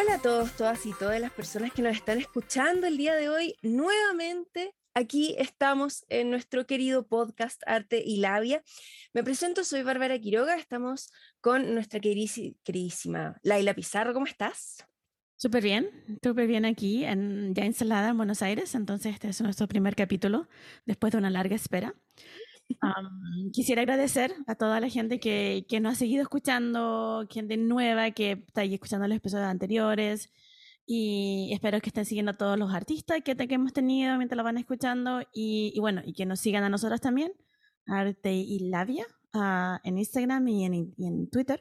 Hola a todos, todas y todas las personas que nos están escuchando el día de hoy. Nuevamente, aquí estamos en nuestro querido podcast Arte y Labia. Me presento, soy Bárbara Quiroga. Estamos con nuestra queridísima Laila Pizarro. ¿Cómo estás? Súper bien aquí, ya instalada en Buenos Aires, entonces este es nuestro primer capítulo después de una larga espera. Quisiera agradecer a toda la gente que nos ha seguido escuchando, gente nueva que está ahí escuchando los episodios anteriores, y espero que estén siguiendo a todos los artistas que hemos tenido mientras lo van escuchando, y que nos sigan a nosotros también, Arte y Labia, en Instagram y en Twitter.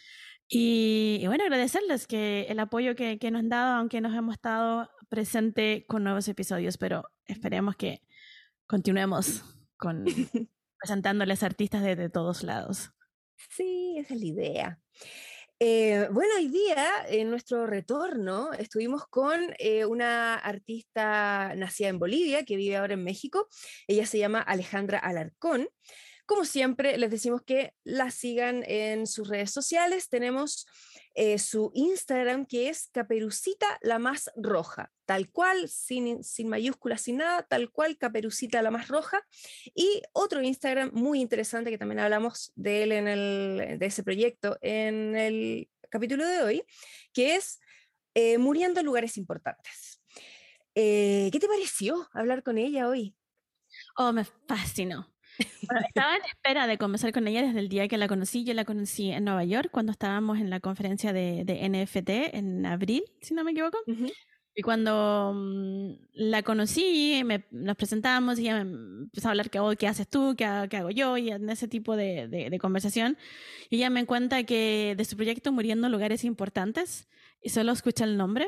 Y bueno, agradecerles el apoyo que nos han dado, aunque nos hemos estado presente con nuevos episodios, pero esperemos que continuemos presentándoles artistas de todos lados. Sí, esa es la idea. Bueno, hoy día, en nuestro retorno, estuvimos con una artista nacida en Bolivia, que vive ahora en México. Ella se llama Alejandra Alarcón. Como siempre, les decimos que la sigan en sus redes sociales. Tenemos su Instagram, que es Caperucita la Más Roja, tal cual, sin mayúsculas, sin nada, tal cual, Caperucita la Más Roja. Y otro Instagram muy interesante, que también hablamos de él de ese proyecto en el capítulo de hoy, que es Muriendo en Lugares Importantes. ¿Qué te pareció hablar con ella hoy? Oh, me fascinó. Bueno, estaba en espera de conversar con ella desde el día que la conocí. Yo la conocí en Nueva York cuando estábamos en la conferencia de NFT en abril, si no me equivoco. Uh-huh. Y cuando la conocí, nos presentamos y ella me empezó a hablar qué haces tú, qué hago yo, y en ese tipo de conversación. Y ella me cuenta que de su proyecto Muriendo en Lugares Importantes, y solo escucha el nombre,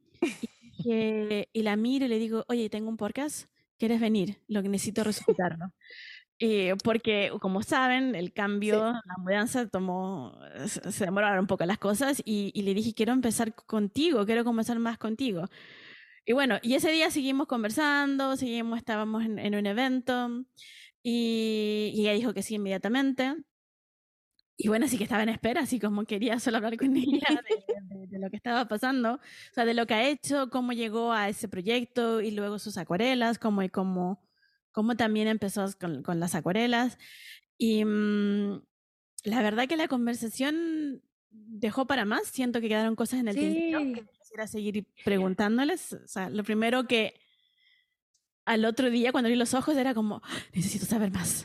y la miro y le digo, oye, tengo un podcast, ¿quieres venir? Lo que necesito resucitarlo. Porque, como saben, el cambio, Sí. la mudanza se demoraron un poco las cosas, y le dije, quiero empezar contigo, quiero conversar más contigo. Y bueno, y ese día seguimos conversando, estábamos en un evento, y ella dijo que sí inmediatamente. Y bueno, sí que estaba en espera, así como quería solo hablar con ella de lo que estaba pasando, o sea, de lo que ha hecho, cómo llegó a ese proyecto y luego sus acuarelas, cómo también empezó con las acuarelas. Y la verdad que la conversación dejó para más, siento que quedaron cosas en el tintero que Sí. quisiera seguir preguntándoles. O sea, lo primero que al otro día cuando abrí los ojos era como, "Ah, necesito saber más".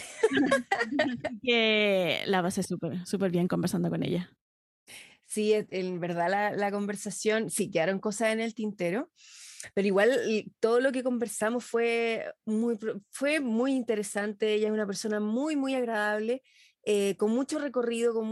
Así que la pasé súper bien conversando con ella. Sí, en verdad la conversación, sí, quedaron cosas en el tintero, pero igual todo lo que conversamos fue muy interesante. Ella es una persona muy, muy agradable, con mucho recorrido, con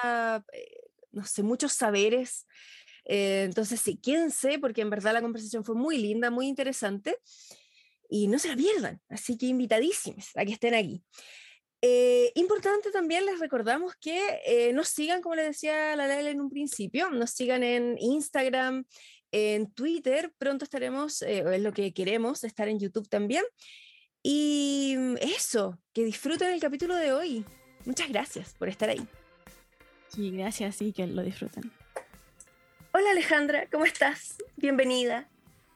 no sé, muchos saberes. Entonces, sí, quédense porque en verdad la conversación fue muy linda, muy interesante y no se la pierdan. Así que invitadísimos a que estén aquí. Importante también les recordamos que nos sigan, como les decía la Laila en un principio, nos sigan en Instagram, en Twitter, pronto estaremos, es lo que queremos, estar en YouTube también. Y eso, que disfruten el capítulo de hoy. Muchas gracias por estar ahí. Sí, gracias, sí, que lo disfruten. Hola Alejandra, ¿cómo estás? Bienvenida.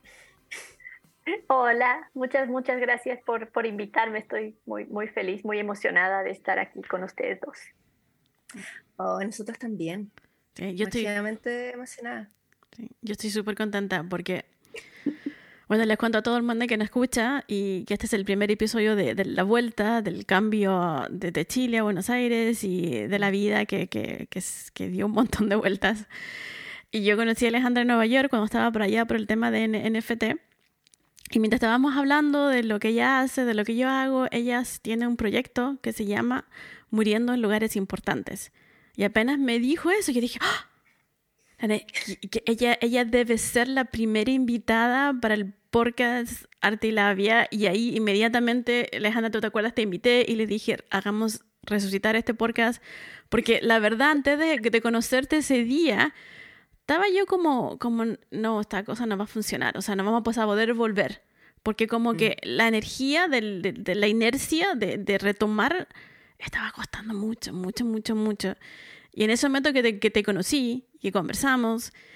Hola, muchas gracias por invitarme. Estoy muy feliz, muy emocionada de estar aquí con ustedes dos. Oh, nosotros también. Sí, Demasiadamente emocionada. yo estoy súper contenta porque, bueno, les cuento a todo el mundo que nos escucha y que este es el primer episodio de la vuelta, del cambio de Chile a Buenos Aires y de la vida que dio un montón de vueltas. Y yo conocí a Alejandra en Nueva York cuando estaba por allá por el tema de NFT. Y mientras estábamos hablando de lo que ella hace, de lo que yo hago, ella tiene un proyecto que se llama Muriendo en Lugares Importantes. Y apenas me dijo eso, yo dije, ¡ah! Que ella debe ser la primera invitada para el podcast Arte y Labia. Y ahí inmediatamente, Alejandra, ¿tú te acuerdas? Te invité y le dije, hagamos resucitar este podcast. Porque la verdad, antes de conocerte ese día, estaba yo como, no, esta cosa no va a funcionar, o sea, no vamos a poder volver, porque como que la energía de la inercia de retomar estaba costando mucho. Y en ese momento que te conocí, que conversamos,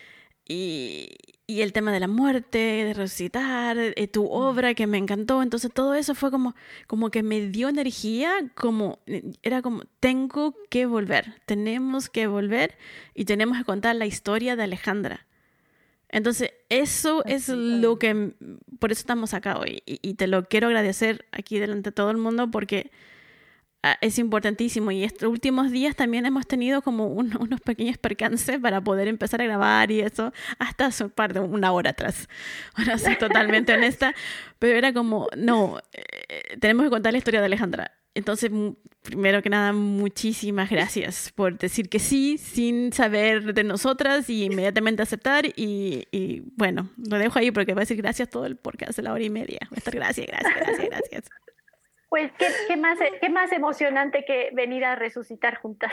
y, y el tema de la muerte, de resucitar, tu obra que me encantó. Entonces todo eso fue como que me dio energía, era como, tengo que volver, tenemos que volver y tenemos que contar la historia de Alejandra. Entonces, eso es lo que, por eso estamos acá hoy. Y te lo quiero agradecer aquí delante de todo el mundo porque es importantísimo. Y estos últimos días también hemos tenido como unos pequeños percances para poder empezar a grabar y eso, hasta hace una hora atrás. Ahora soy totalmente honesta, pero era como, no, tenemos que contar la historia de Alejandra. Entonces, primero que nada, muchísimas gracias por decir que sí, sin saber de nosotras y inmediatamente aceptar. Y bueno, lo dejo ahí porque va a decir gracias todo el podcast de la hora y media. Va a estar gracias. Pues, ¿qué más emocionante que venir a resucitar juntas?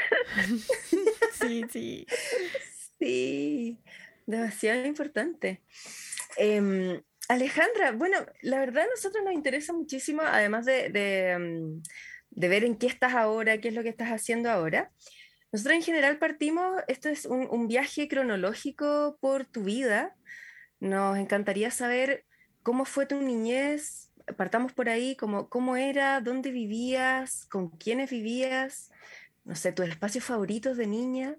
Sí. Sí, demasiado importante. Alejandra, bueno, la verdad a nosotros nos interesa muchísimo, además de ver en qué estás ahora, qué es lo que estás haciendo ahora. Nosotros en general partimos, esto es un viaje cronológico por tu vida. Nos encantaría saber cómo fue tu niñez. Partamos por ahí, cómo era, dónde vivías, con quiénes vivías, no sé, tus espacios favoritos de niña.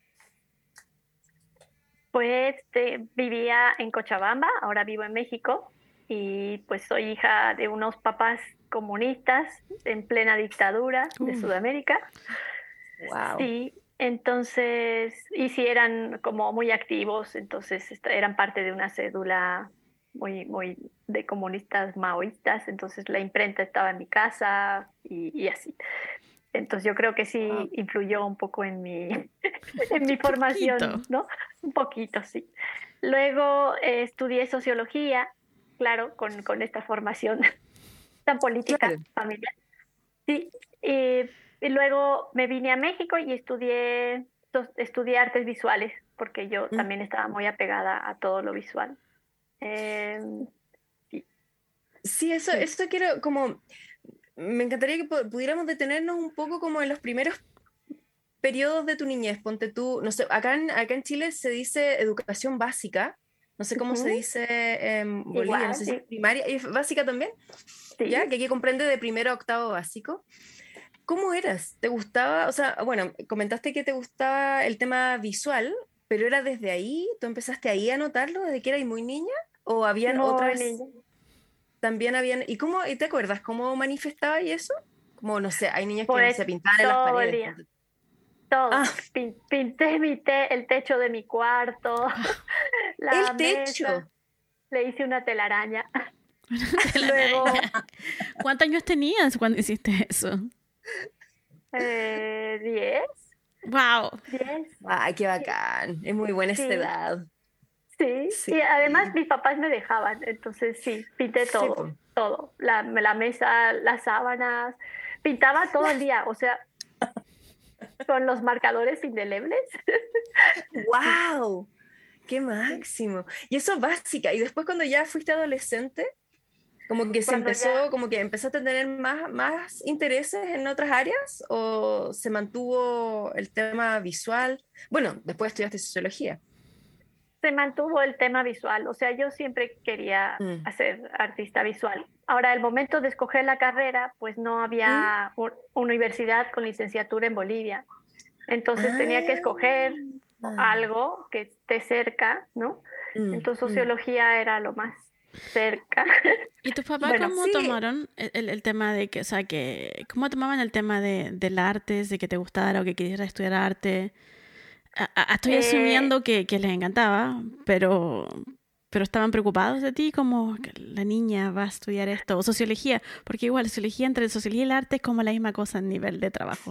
Pues vivía en Cochabamba, ahora vivo en México y pues soy hija de unos papás comunistas en plena dictadura de Sudamérica. Wow. Sí, entonces, y sí eran como muy activos, entonces eran parte de una cédula muy de comunistas maoístas, entonces la imprenta estaba en mi casa y así. Entonces yo creo que sí influyó un poco en mi, en mi formación, ¿no? Un poquito, sí. Luego estudié sociología, claro, con esta formación tan política, Claro. familiar. Sí, y luego me vine a México y estudié artes visuales, porque yo también estaba muy apegada a todo lo visual. Sí, Sí, eso quiero como... Me encantaría que pudiéramos detenernos un poco como en los primeros periodos de tu niñez. Ponte tú, no sé, acá en Chile se dice educación básica, no sé cómo se dice en Bolivia, igual, no sé si es primaria, ¿y básica también? sí. ¿Ya? Que aquí comprende de primero a octavo básico. ¿Cómo eras? ¿Te gustaba? O sea, bueno, comentaste que te gustaba el tema visual, pero ¿era desde ahí? ¿Tú empezaste ahí a notarlo desde que eras muy niña? ¿O habían Muy otras? niña. También habían... ¿Y te acuerdas cómo manifestaba y eso? Como, no sé, hay niños que, no Pues sé, pintaban en las todo el paredes. día, todo. Ah, Pinté el techo de mi cuarto, la el mesa, techo. le hice una telaraña. Luego, Luego, ¿cuántos años tenías cuando hiciste eso? 10, Wow. 10. Ay, qué bacán. Es muy buena esta Sí, edad. sí. Sí. Y además mis papás me dejaban, entonces sí, pinté Sí, todo, po. todo. La mesa, las sábanas, pintaba todo el día, o sea, con los marcadores indelebles. Sí, ¡Wow! ¡Qué sí. máximo! Y eso es básica. Y después cuando ya fuiste adolescente, Cuando ya como que empezaste a tener más intereses en otras áreas, o se mantuvo el tema visual. Bueno, después estudiaste sociología. se mantuvo el tema visual, o sea, yo siempre quería Mm. ser artista visual. Ahora, el momento de escoger la carrera, pues no ¿Mm? había universidad con licenciatura en Bolivia. Entonces tenía que Ah, escoger algo que esté cerca, ¿no? mm, Entonces mm. sociología era lo más cerca. ¿Y tus papás Bueno, cómo Sí, tomaron el tema de que, o sea, cómo tomaban el tema del arte, de que te gustara o que quisieras estudiar arte? Estoy eh, asumiendo que les encantaba, pero estaban preocupados de ti, como que la niña va a estudiar esto, o sociología, porque igual sociología entre sociología y el arte es como la misma cosa en nivel de trabajo.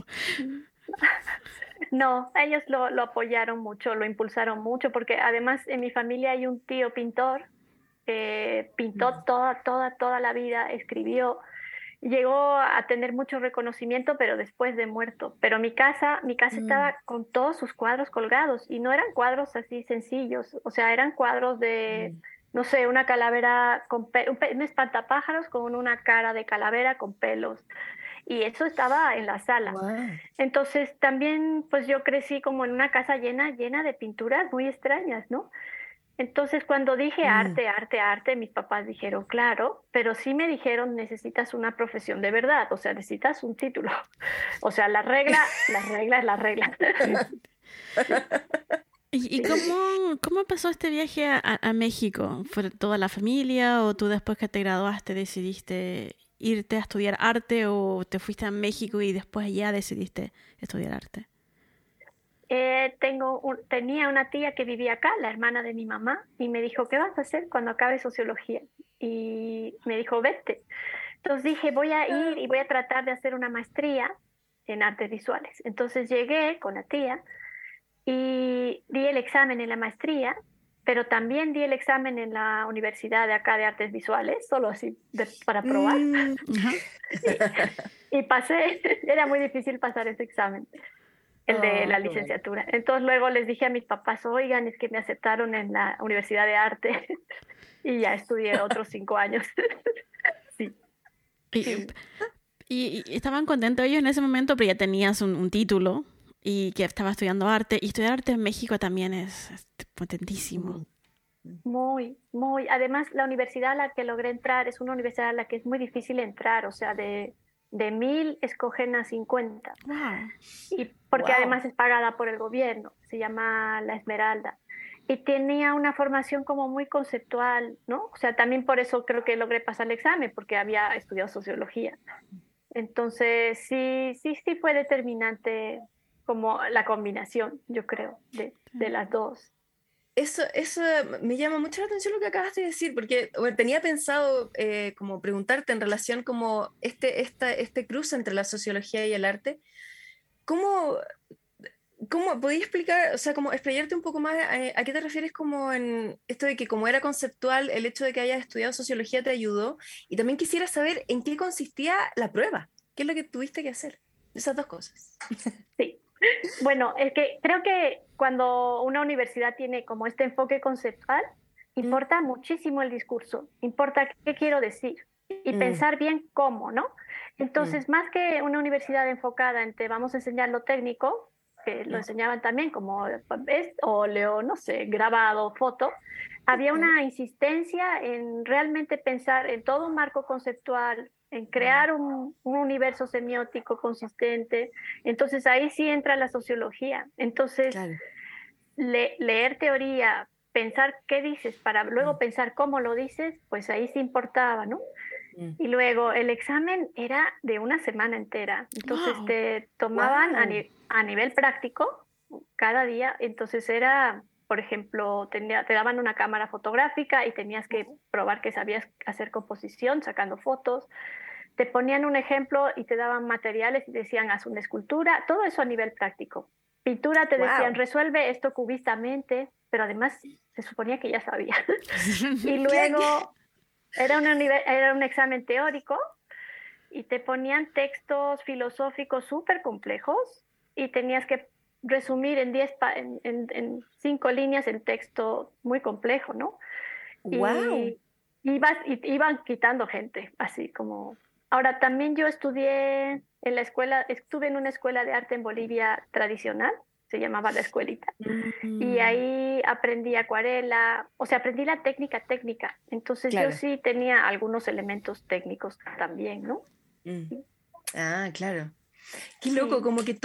no, ellos lo apoyaron mucho, lo impulsaron mucho, porque además en mi familia hay un tío pintor que pintó toda la vida, escribió. Llegó a tener mucho reconocimiento, pero después de muerto. Pero mi casa mm, estaba con todos sus cuadros colgados y no eran cuadros así sencillos, o sea, eran cuadros de, mm. no sé, una calavera un espantapájaros con una cara de calavera con pelos. Y eso estaba en la sala. Wow. Entonces también, pues yo crecí como en una casa llena de pinturas muy extrañas, ¿no? Entonces, cuando dije arte, mis papás dijeron, claro, pero sí me dijeron, necesitas una profesión de verdad, o sea, necesitas un título. O sea, la regla es la regla. ¿Y cómo pasó este viaje a México? ¿Fue toda la familia o tú después que te graduaste decidiste irte a estudiar arte o te fuiste a México y después ya decidiste estudiar arte? Tenía una tía que vivía acá, la hermana de mi mamá, y me dijo, ¿qué vas a hacer cuando acabes sociología? Y me dijo, vete. Entonces dije, voy a ir y voy a tratar de hacer una maestría en artes visuales. Entonces llegué con la tía y di el examen en la maestría, pero también di el examen en la universidad de acá de artes visuales, solo así para probar. Y pasé, era muy difícil pasar ese examen, el de la licenciatura. Entonces luego les dije a mis papás, oigan, es que me aceptaron en la Universidad de Arte y ya estudié otros 5 años. Sí. Y estaban contentos ellos en ese momento, pero ya tenías un título y que estaba estudiando arte. Y estudiar arte en México también es potentísimo. Muy, muy. Además, la universidad a la que logré entrar es una universidad a la que es muy difícil entrar, o sea, de 1,000 escogen a 50. Wow. Y porque además es pagada por el gobierno, se llama La Esmeralda. Y tenía una formación como muy conceptual, ¿no? O sea, también por eso creo que logré pasar el examen, porque había estudiado sociología. Entonces, sí fue determinante como la combinación, yo creo, de las dos. Eso me llama mucho la atención lo que acabas de decir, porque bueno, tenía pensado como preguntarte en relación como este cruce entre la sociología y el arte. ¿Cómo podías explicar, o sea, como explayarte un poco más a qué te refieres como en esto de que como era conceptual, el hecho de que hayas estudiado sociología te ayudó? Y también quisiera saber en qué consistía la prueba, qué es lo que tuviste que hacer, esas dos cosas. Sí. Bueno, es que creo que cuando una universidad tiene como este enfoque conceptual, importa muchísimo el discurso, importa qué quiero decir y pensar bien cómo, ¿no? Entonces, más que una universidad enfocada en te vamos a enseñar lo técnico, que lo enseñaban también como óleo, no sé, grabado, foto, había una insistencia en realmente pensar en todo un marco conceptual, en crear un universo semiótico consistente. Entonces ahí sí entra la sociología. Entonces, leer teoría, pensar qué dices para luego pensar cómo lo dices, pues ahí sí importaba, ¿no? Y luego el examen era de una semana entera. Entonces te tomaban a nivel práctico cada día. Entonces era, por ejemplo, te daban una cámara fotográfica y tenías que probar que sabías hacer composición sacando fotos. Te ponían un ejemplo y te daban materiales y decían, haz una escultura. Todo eso a nivel práctico. Pintura te decían, resuelve esto cubistamente, pero además se suponía que ya sabía. Y luego era un examen teórico y te ponían textos filosóficos súper complejos y tenías que resumir en 5 líneas el texto muy complejo, ¿no? ¡Wow! Y iban quitando gente, así como... Ahora, también yo estuve en una escuela de arte en Bolivia tradicional, se llamaba La Escuelita, y ahí aprendí acuarela, o sea, aprendí la técnica, entonces yo sí tenía algunos elementos técnicos también, ¿no? Ah, claro. Qué loco, como que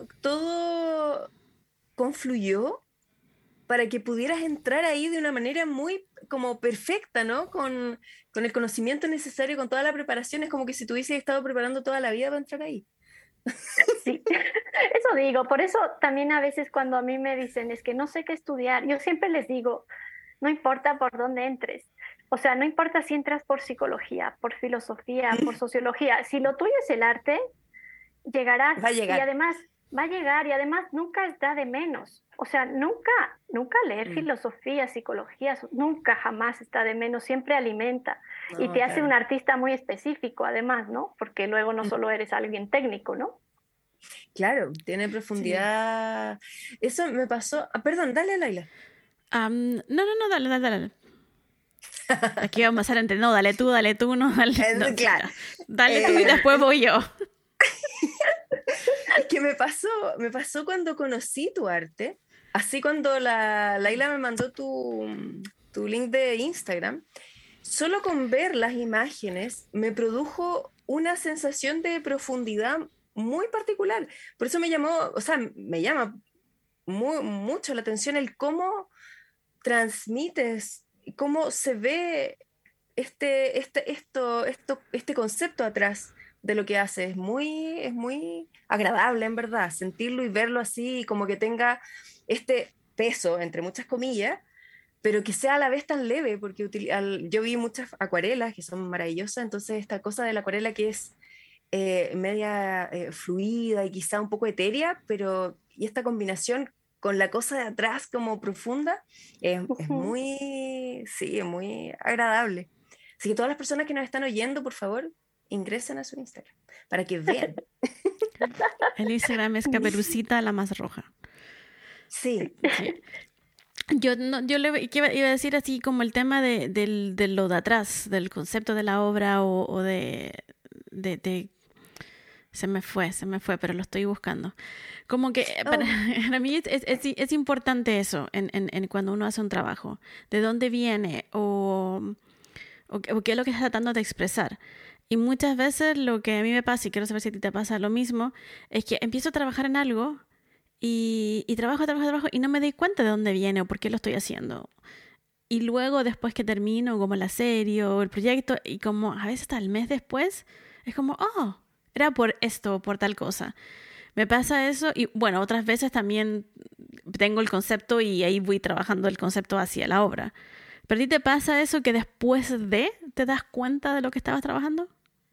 todo confluyó para que pudieras entrar ahí de una manera muy como perfecta, ¿no? Con el conocimiento necesario, con toda la preparación, es como que si tú hubieses estado preparando toda la vida para entrar ahí. Sí, eso digo, por eso también a veces cuando a mí me dicen es que no sé qué estudiar, yo siempre les digo, no importa por dónde entres, o sea, no importa si entras por psicología, por filosofía, por sociología, si lo tuyo es el arte, llegarás. Va a llegar. Y además va a llegar y además nunca está de menos. O sea, nunca leer filosofía, psicología, nunca jamás está de menos, siempre alimenta. No, y te hace un artista muy específico además, ¿no? Porque luego no solo eres alguien técnico, ¿no? Claro, tiene profundidad. Sí. Eso me pasó... perdón, dale, Laila. No, dale. Aquí vamos a hacer entre no, dale tú, no, dale. No, claro. Dale tú y después voy yo. Es que me pasó cuando conocí tu arte. así cuando la Laila me mandó tu link de Instagram, solo con ver las imágenes me produjo una sensación de profundidad muy particular. Por eso me llama mucho la atención el cómo transmites, cómo se ve este concepto atrás de lo que hace. Es muy agradable, en verdad, sentirlo y verlo así, como que tenga este peso, entre muchas comillas, pero que sea a la vez tan leve, porque yo vi muchas acuarelas que son maravillosas, entonces esta cosa de la acuarela que es media fluida y quizá un poco etérea, y esta combinación con la cosa de atrás como profunda, es es muy agradable. Así que todas las personas que nos están oyendo, por favor, ingresen a su Instagram para que vean. El Instagram es Caperucita la más roja. Sí. Yo iba a decir así como el tema de lo de atrás, del concepto de la obra o de se me fue, pero lo estoy buscando. Como que para mí es importante eso en cuando uno hace un trabajo. ¿De dónde viene? O qué es lo que está tratando de expresar. Y muchas veces lo que a mí me pasa, y quiero saber si a ti te pasa lo mismo, es que empiezo a trabajar en algo y trabajo y no me doy cuenta de dónde viene o por qué lo estoy haciendo. Y luego, después que termino, como la serie o el proyecto, y como a veces hasta el mes después, es como, era por esto, por tal cosa. Me pasa eso y bueno, otras veces también tengo el concepto y ahí voy trabajando el concepto hacia la obra. ¿Pero a ti te pasa eso que después te das cuenta de lo que estabas trabajando?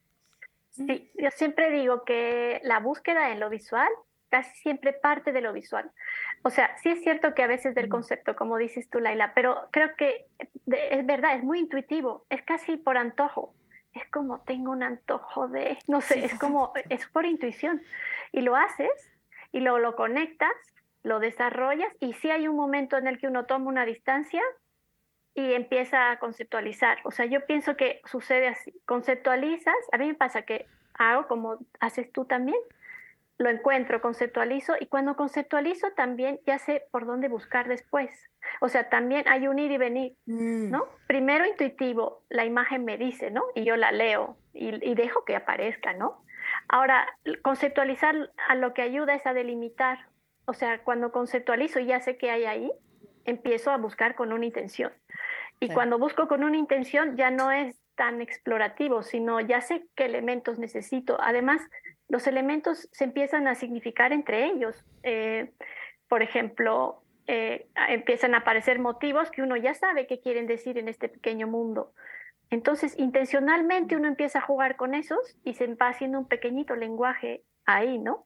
Sí, yo siempre digo que la búsqueda en lo visual casi siempre parte de lo visual. O sea, sí es cierto que a veces del concepto, como dices tú, Laila, pero creo que es verdad, es muy intuitivo, es casi por antojo. Es como tengo un antojo de, no sé, es como, es por intuición. Y lo haces y lo conectas, lo desarrollas y sí hay un momento en el que uno toma una distancia y empieza a conceptualizar. O sea, yo pienso que sucede así. Conceptualizas, a mí me pasa que hago como haces tú también, lo encuentro, conceptualizo y cuando conceptualizo también ya sé por dónde buscar después. O sea, también hay un ir y venir, ¿no? Primero intuitivo, la imagen me dice, ¿no? Y yo la leo y dejo que aparezca, ¿no? Ahora, conceptualizar a lo que ayuda es a delimitar. O sea, cuando conceptualizo y ya sé qué hay ahí, empiezo a buscar con una intención. Y cuando busco con una intención ya no es tan explorativo, sino ya sé qué elementos necesito. Además, los elementos se empiezan a significar entre ellos. Por ejemplo, empiezan a aparecer motivos que uno ya sabe qué quieren decir en este pequeño mundo. Entonces, intencionalmente uno empieza a jugar con esos y se va haciendo un pequeñito lenguaje ahí, ¿no?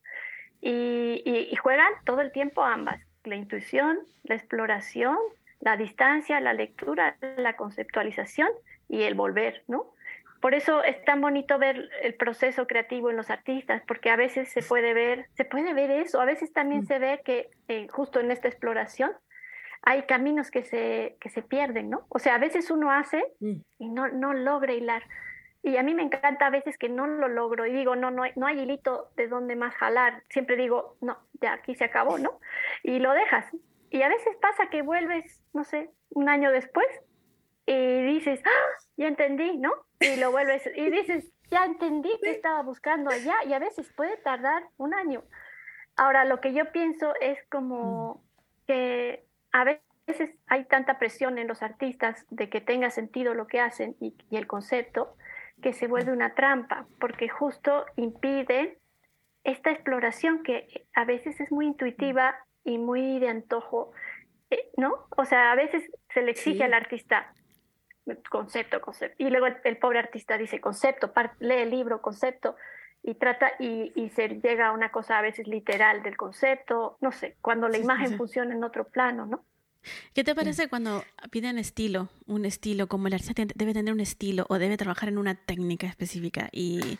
Y juegan todo el tiempo ambas, la intuición, la exploración, la distancia, la lectura, la conceptualización y el volver, ¿no? Por eso es tan bonito ver el proceso creativo en los artistas, porque a veces se puede ver eso, a veces también se ve que justo en esta exploración hay caminos que se pierden, ¿no? O sea, a veces uno hace y no logra hilar. Y a mí me encanta a veces que no lo logro y digo, no hay hilito de dónde más jalar. Siempre digo, no, ya aquí se acabó, ¿no? Y lo dejas. Y a veces pasa que vuelves, no sé, un año después y dices, ya entendí, ¿no? Y lo vuelves y dices, ya entendí qué estaba buscando allá y a veces puede tardar un año. Ahora, lo que yo pienso es como que a veces hay tanta presión en los artistas de que tenga sentido lo que hacen y el concepto que se vuelve una trampa, porque justo impide esta exploración que a veces es muy intuitiva y muy de antojo, ¿no? O sea, a veces se le exige al artista concepto, y luego el pobre artista dice concepto, lee el libro, concepto, y trata y se llega a una cosa a veces literal del concepto, no sé, cuando la imagen funciona en otro plano, ¿no? ¿Qué te parece cuando piden un estilo, como el artista debe tener un estilo o debe trabajar en una técnica específica? ¿Y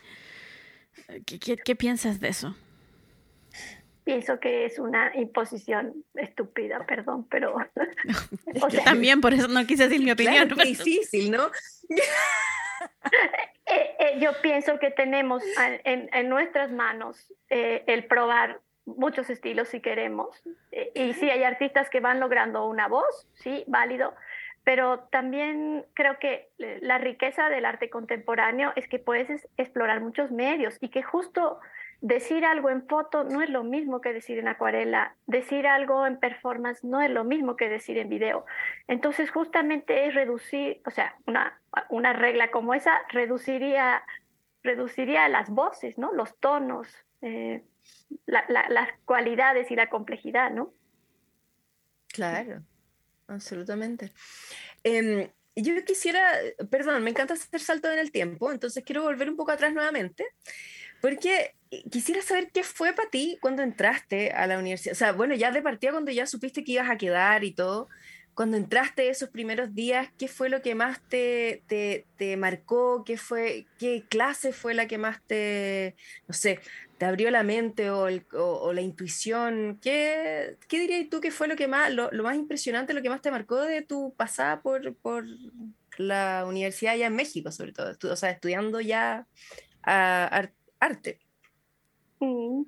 qué piensas de eso? Pienso que es una imposición estúpida, perdón, pero... o sea, yo también, por eso no quise decir mi opinión. Claro, es difícil, ¿no? Yo pienso que tenemos en nuestras manos el probar muchos estilos si queremos. Y sí, hay artistas que van logrando una voz, sí, válido, pero también creo que la riqueza del arte contemporáneo es que puedes explorar muchos medios y que justo decir algo en foto no es lo mismo que decir en acuarela, decir algo en performance no es lo mismo que decir en video. Entonces justamente es reducir, o sea, una regla como esa reduciría las voces, ¿no? Los tonos, las cualidades y la complejidad, ¿no? Claro, absolutamente. Yo quisiera, perdón, me encanta hacer salto en el tiempo, entonces quiero volver un poco atrás nuevamente, porque quisiera saber qué fue para ti cuando entraste a la universidad. O sea, bueno, ya de partida cuando ya supiste que ibas a quedar y todo, cuando entraste esos primeros días, ¿qué fue lo que más te marcó? ¿Qué clase fue la que más no sé, te abrió la mente o la intuición? ¿Qué dirías tú que fue lo más impresionante, lo que más te marcó de tu pasada por la universidad allá en México, sobre todo? O sea, estudiando ya arte. Mm.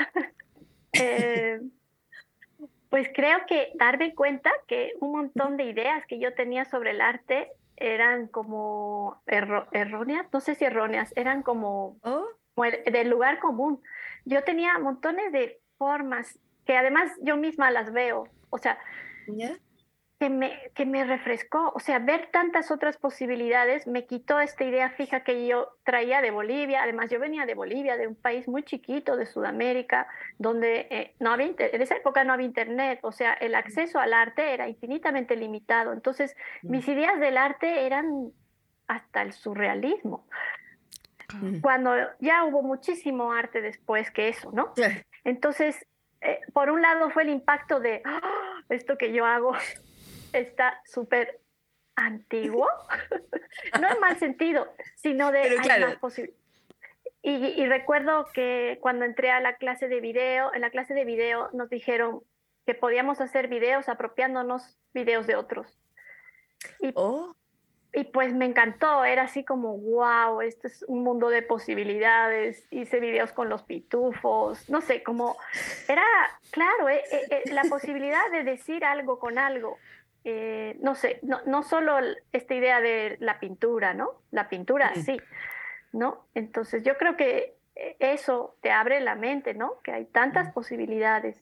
Eh, Pues creo que darme cuenta que un montón de ideas que yo tenía sobre el arte eran como erróneas, no sé si erróneas, eran Oh, como del lugar común. Yo tenía montones de formas que además yo misma las veo, o sea, ¿ya? que me refrescó, o sea, ver tantas otras posibilidades me quitó esta idea fija que yo traía de Bolivia. Además, yo venía de Bolivia, de un país muy chiquito de Sudamérica, donde no había en esa época no había internet, o sea, el acceso al arte era infinitamente limitado. Entonces, mis ideas del arte eran hasta el surrealismo, Mm. cuando ya hubo muchísimo arte después que eso, ¿no? Entonces, por un lado fue el impacto de esto que yo hago está súper antiguo, no en mal sentido, sino de Pero hay más claro, posibilidades. Y recuerdo que cuando entré a la clase de video, en la clase de video nos dijeron que podíamos hacer videos apropiándonos videos de otros. Y, oh, y pues me encantó, era así como, wow, esto es un mundo de posibilidades. Hice videos con los pitufos, no sé, como era, claro, la posibilidad de decir algo con algo. No sé, no solo esta idea de la pintura, ¿no? La pintura, mm. sí, ¿no? Entonces yo creo que eso te abre la mente, ¿no? Que hay tantas Mm. posibilidades.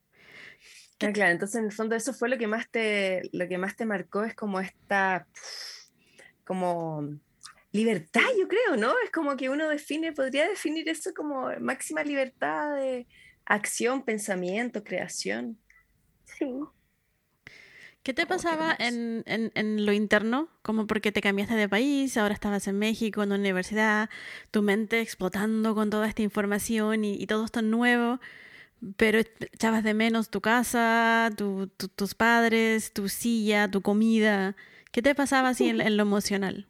Ah, claro, entonces en el fondo eso fue lo que más te marcó, es como esta, como libertad, yo creo, ¿no? Es como que uno podría definir eso como máxima libertad de acción, pensamiento, creación. Sí. ¿Qué te Oh, qué pasaba hermoso. en lo interno? Como porque te cambiaste de país, ahora estabas en México, en una universidad, tu mente explotando con toda esta información y todo esto nuevo, pero echabas de menos tu casa, tus padres, tu silla, tu comida. ¿Qué te pasaba así en lo emocional?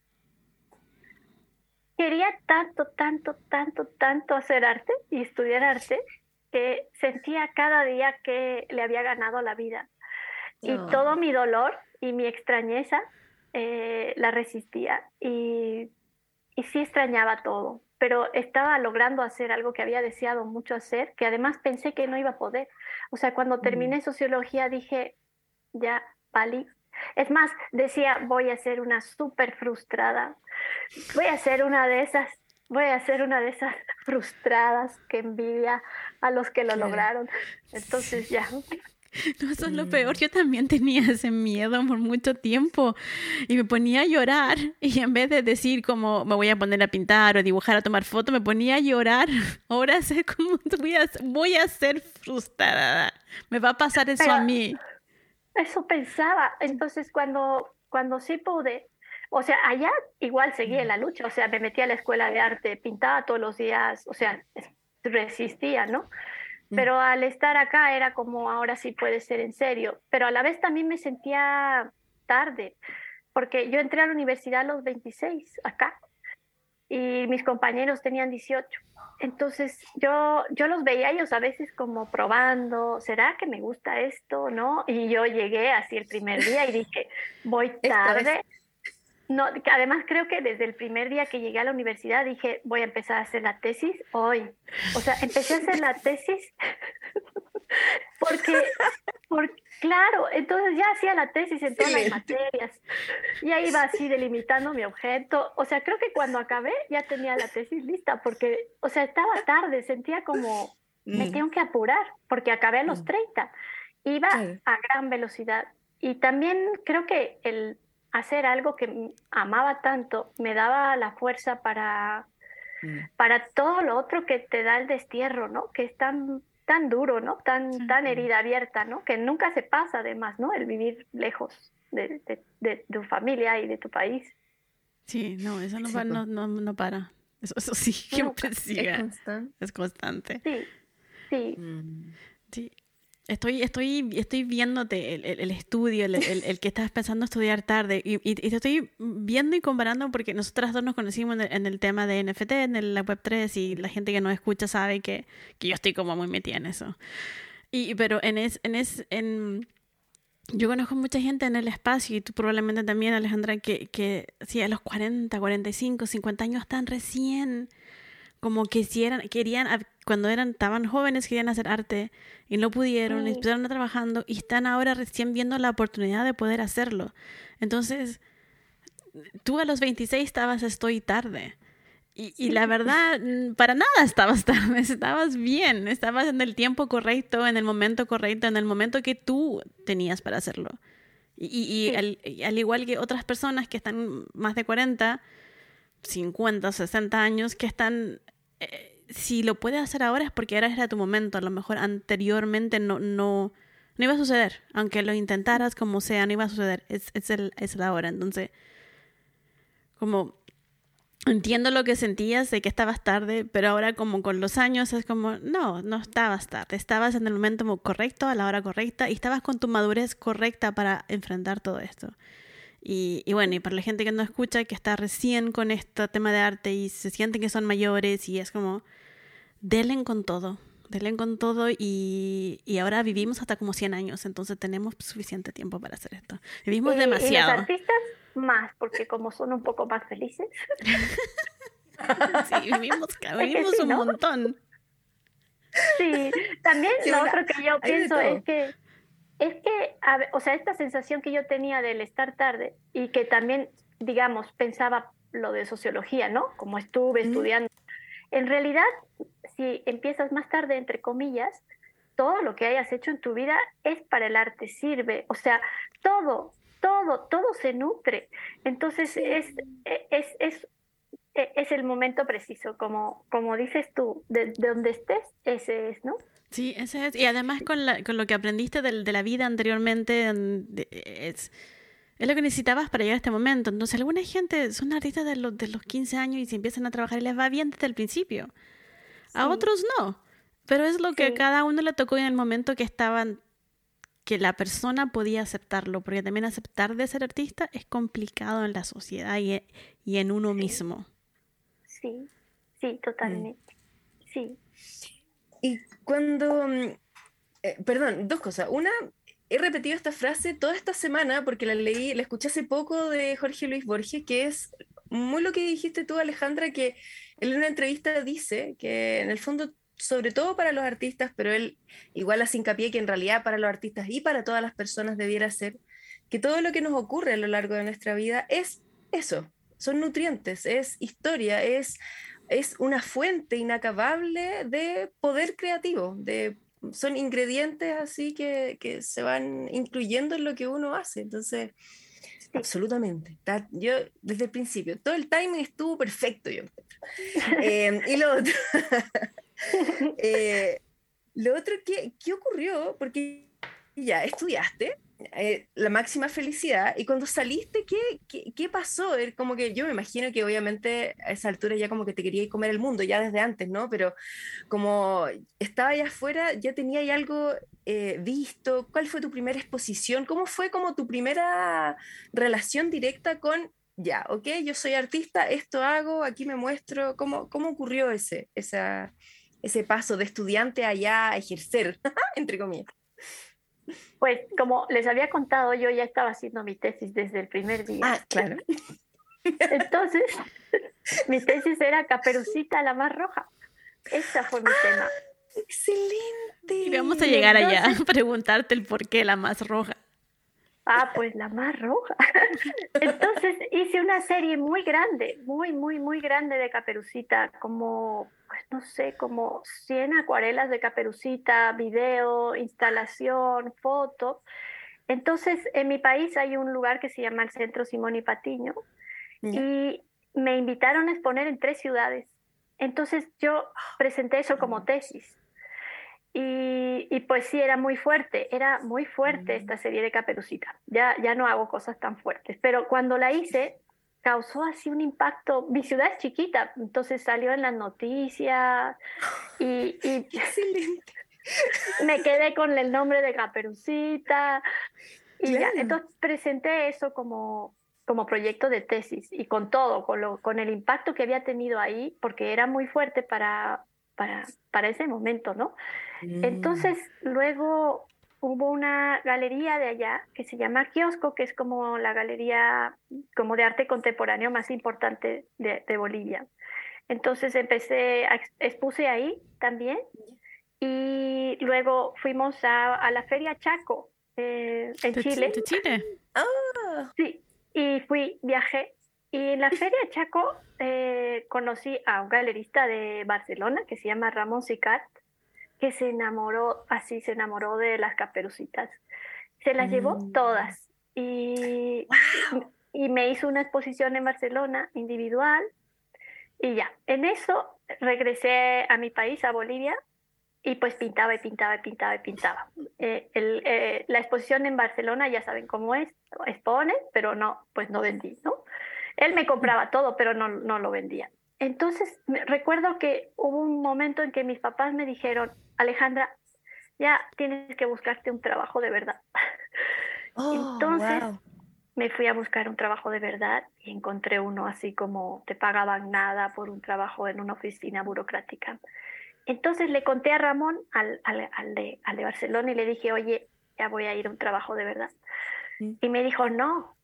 Quería tanto, tanto, tanto, tanto hacer arte y estudiar arte que sentía cada día que le había ganado la vida. Y todo No. mi dolor y mi extrañeza la resistía. Y sí extrañaba todo, pero estaba logrando hacer algo que había deseado mucho hacer, que además pensé que no iba a poder. O sea, cuando Mm. terminé sociología dije, ya, valí. Es más, decía, voy a ser una súper frustrada, voy a ser una de esas, voy a ser una de esas frustradas que envidia a los que lo Claro. lograron. Entonces ya, No, eso es lo peor. Mm. Yo también tenía ese miedo por mucho tiempo y me ponía a llorar y en vez de decir como me voy a poner a pintar o dibujar, a tomar fotos, me ponía a llorar. Ahora sé cómo voy a ser frustrada. Me va a pasar eso pero a mí. eso pensaba. Entonces, cuando sí pude, o sea, allá igual seguía en Mm. la lucha, o sea, me metí a la escuela de arte, pintaba todos los días, o sea, resistía, ¿no? Mm. Pero al estar acá era como, ahora sí puede ser en serio, pero a la vez también me sentía tarde, porque yo entré a la universidad a los 26 acá y mis compañeros tenían 18. Entonces yo los veía a ellos a veces como probando, ¿será que me gusta esto, no? Y yo llegué así el primer día y dije, voy Esto es. tarde, No, que además creo que desde el primer día que llegué a la universidad dije, voy a empezar a hacer la tesis hoy. O sea, empecé a hacer la tesis porque, claro, entonces ya hacía la tesis en todas las materias. Ya iba así delimitando mi objeto. O sea, creo que cuando acabé ya tenía la tesis lista porque, o sea, estaba tarde, sentía como me tengo que apurar porque acabé a los 30. Iba a gran velocidad. Y también creo que el hacer algo que amaba tanto me daba la fuerza para todo lo otro que te da el destierro, ¿no? Que es tan duro, ¿no? Tan herida abierta, ¿no? Que nunca se pasa, además, ¿no? El vivir lejos de tu familia y de tu país. Sí, no, eso no para. Eso sí, siempre sigue. Es constante. Sí, sí. Sí. Estoy viéndote el estudio, el que estás pensando estudiar tarde, y te estoy viendo y comparando porque nosotras dos nos conocimos en el tema de NFT, en la Web3, y la gente que nos escucha sabe que yo estoy como muy metida en eso. Pero yo conozco mucha gente en el espacio, y tú probablemente también, Alejandra, que sí, a los 40, 45, 50 años están recién, como que cuando estaban jóvenes querían hacer arte y no pudieron, empezaron trabajando y están ahora recién viendo la oportunidad de poder hacerlo. Entonces, tú a los 26 estoy tarde. Y la verdad, para nada estabas tarde, estabas bien, estabas en el tiempo correcto, en el momento correcto, en el momento que tú tenías para hacerlo. Al igual que otras personas que están más de 40, 50, 60 años, que están... si lo puedes hacer ahora es porque ahora era tu momento. A lo mejor anteriormente no iba a suceder. Aunque lo intentaras como sea, no iba a suceder. Es la hora. Entonces, como entiendo lo que sentías de que estabas tarde, pero ahora como con los años es como, no estabas tarde. Estabas en el momento correcto, a la hora correcta, y estabas con tu madurez correcta para enfrentar todo esto. Y bueno, y para la gente que no escucha, que está recién con este tema de arte y se sienten que son mayores, y es como, denle con todo y ahora vivimos hasta como 100 años, entonces tenemos suficiente tiempo para hacer esto. Vivimos demasiado. Y los artistas más, porque como son un poco más felices. Sí, vivimos un montón. Sí, también lo otro que yo pienso es que, o sea, esta sensación que yo tenía del estar tarde y que también, digamos, pensaba lo de sociología, ¿no? Como estuve estudiando. En realidad, si empiezas más tarde, entre comillas, todo lo que hayas hecho en tu vida es para el arte, sirve. O sea, todo se nutre. Entonces, es el momento preciso, como dices tú, de donde estés, ese es, ¿no? Sí, ese es. Y además con lo que aprendiste de la vida anteriormente, es lo que necesitabas para llegar a este momento. Entonces, alguna gente son artistas de los 15 años y se empiezan a trabajar y les va bien desde el principio. A otros no. Pero es lo que a cada uno le tocó en el momento que estaban, que la persona podía aceptarlo. Porque también aceptar de ser artista es complicado en la sociedad y en uno mismo. Sí, totalmente. Sí. Y cuando... perdón, dos cosas. Una, he repetido esta frase toda esta semana porque la escuché hace poco de Jorge Luis Borges, que es muy lo que dijiste tú, Alejandra, que él en una entrevista dice que en el fondo, sobre todo para los artistas, pero él igual hace hincapié que en realidad para los artistas y para todas las personas debiera ser, que todo lo que nos ocurre a lo largo de nuestra vida es eso, son nutrientes, es historia, es una fuente inacabable de poder creativo, son ingredientes así que se van incluyendo en lo que uno hace. Entonces, absolutamente. Yo, desde el principio, todo el timing estuvo perfecto, yo encuentro. Y lo otro, ¿qué ocurrió? Porque ya estudiaste, la máxima felicidad, y cuando saliste, ¿qué pasó? Como que yo me imagino que obviamente a esa altura ya como que te quería comer el mundo, ya desde antes, ¿no? Pero como estaba allá afuera, ya tenía ahí algo visto. ¿Cuál fue tu primera exposición? ¿Cómo fue como tu primera relación directa con, ya, ok, yo soy artista, esto hago, aquí me muestro? ¿Cómo ocurrió ese paso de estudiante allá a ejercer, entre comillas? Pues como les había contado, yo ya estaba haciendo mi tesis desde el primer día. Ah, claro. Entonces, mi tesis era Caperucita la más roja. Ese fue mi tema. ¡Excelente! Y vamos a llegar allá a preguntarte el por qué la más roja. Pues la más roja. Entonces hice una serie muy grande, muy grande de Caperucita, como, pues no sé, como 100 acuarelas de Caperucita, video, instalación, foto. Entonces, en mi país hay un lugar que se llama el Centro Simón y Patiño ¿Ya? y me invitaron a exponer en 3 ciudades. Entonces yo presenté eso como tesis. Y pues sí, era muy fuerte esta serie de Caperucita. Ya no hago cosas tan fuertes, pero cuando la hice causó así un impacto. Mi ciudad es chiquita, entonces salió en las noticias y ¡Excelente! me quedé con el nombre de Caperucita y ya. Claro. Entonces presenté eso como proyecto de tesis y con todo, con el impacto que había tenido ahí, porque era muy fuerte para ese momento, ¿no? Entonces, luego hubo una galería de allá que se llama Kiosco, que es como la galería como de arte contemporáneo más importante de Bolivia. Entonces expuse ahí también y luego fuimos a la Feria Chaco en Chile. ¿De Chile? Ah, Sí, y viajé. Y en la Feria Chaco conocí a un galerista de Barcelona que se llama Ramón Sicart, que se enamoró de las Caperucitas. Se las llevó todas wow. y me hizo una exposición en Barcelona individual y ya. En eso regresé a mi país, a Bolivia, y pues pintaba y pintaba y pintaba y pintaba. La exposición en Barcelona ya saben cómo es, expone, pero no, pues no vendí, ¿no? Él me compraba todo, pero no lo vendía. Entonces, recuerdo que hubo un momento en que mis papás me dijeron, Alejandra, ya tienes que buscarte un trabajo de verdad. Oh, Entonces, wow. me fui a buscar un trabajo de verdad y encontré uno así como te pagaban nada por un trabajo en una oficina burocrática. Entonces le conté a Ramón, al de Barcelona, y le dije, oye, ya voy a ir a un trabajo de verdad. Y me dijo, no,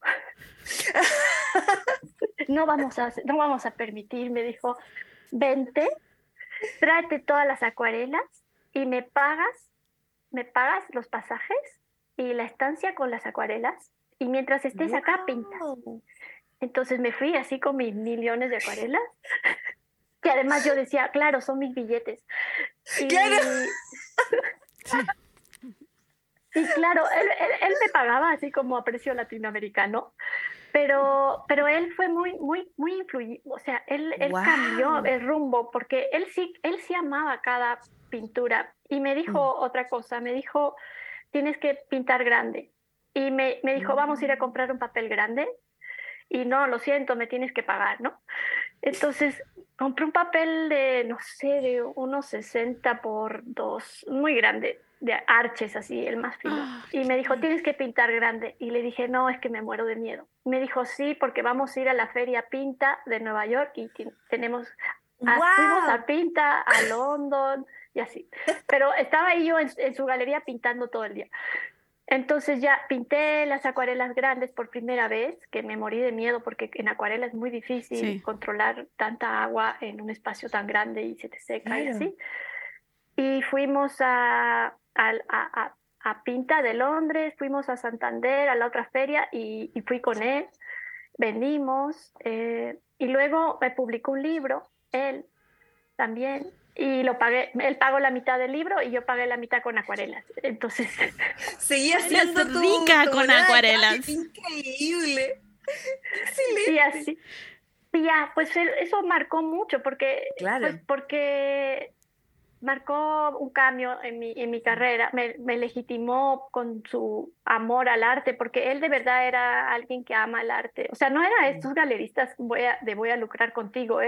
no vamos a permitir. Me dijo, vente, tráete todas las acuarelas y me pagas los pasajes y la estancia con las acuarelas. Y mientras estés acá, pinta. Wow. Entonces me fui así con mis millones de acuarelas, que además yo decía, claro, son mis billetes. Claro. Sí. Y claro, él me pagaba así como a precio latinoamericano, pero él fue muy influyente, o sea, él cambió Wow. el rumbo porque él sí amaba cada pintura y me dijo otra cosa, me dijo, tienes que pintar grande. Y me dijo, vamos a ir a comprar un papel grande y no, lo siento, me tienes que pagar, ¿no? Entonces compré un papel de, no sé, de unos 60 por 2 muy grande, de Arches, así, el más fino. Ah, Y qué me dijo, lindo. tienes que pintar grande. Y le dije, no, es que me muero de miedo. Me dijo, sí, porque vamos a ir a la Feria Pinta de Nueva York y fuimos Wow. a Pinta, a London y así. Pero estaba ahí yo en su galería pintando todo el día. Entonces ya pinté las acuarelas grandes por primera vez, que me morí de miedo porque en acuarela es muy difícil Sí. controlar tanta agua en un espacio tan grande y se te seca y Claro. así. Y fuimos a Pinta de Londres, fuimos a Santander, a la otra feria y fui con él, vendimos y luego me publicó un libro, él también. Y lo pagué, él pagó la mitad del libro y yo pagué la mitad con acuarelas. Entonces, Seguía Eres siendo rica tu con moneda de cambio. acuarelas. Increíble. y Excelente. así. Y ya, pues eso marcó mucho pues Claro. porque marcó un cambio en mi carrera, me legitimó con su amor al arte, porque él de verdad era alguien que ama el arte. O sea, no era estos galeristas voy a lucrar contigo,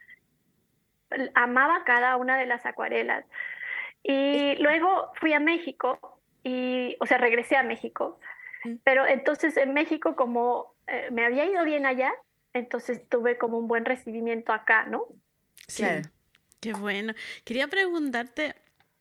amaba cada una de las acuarelas. Es- Y luego fui a México, o sea, regresé a México, pero entonces en México como me había ido bien allá, entonces tuve como un buen recibimiento acá, ¿no? Sí, Claro. qué bueno. Quería preguntarte,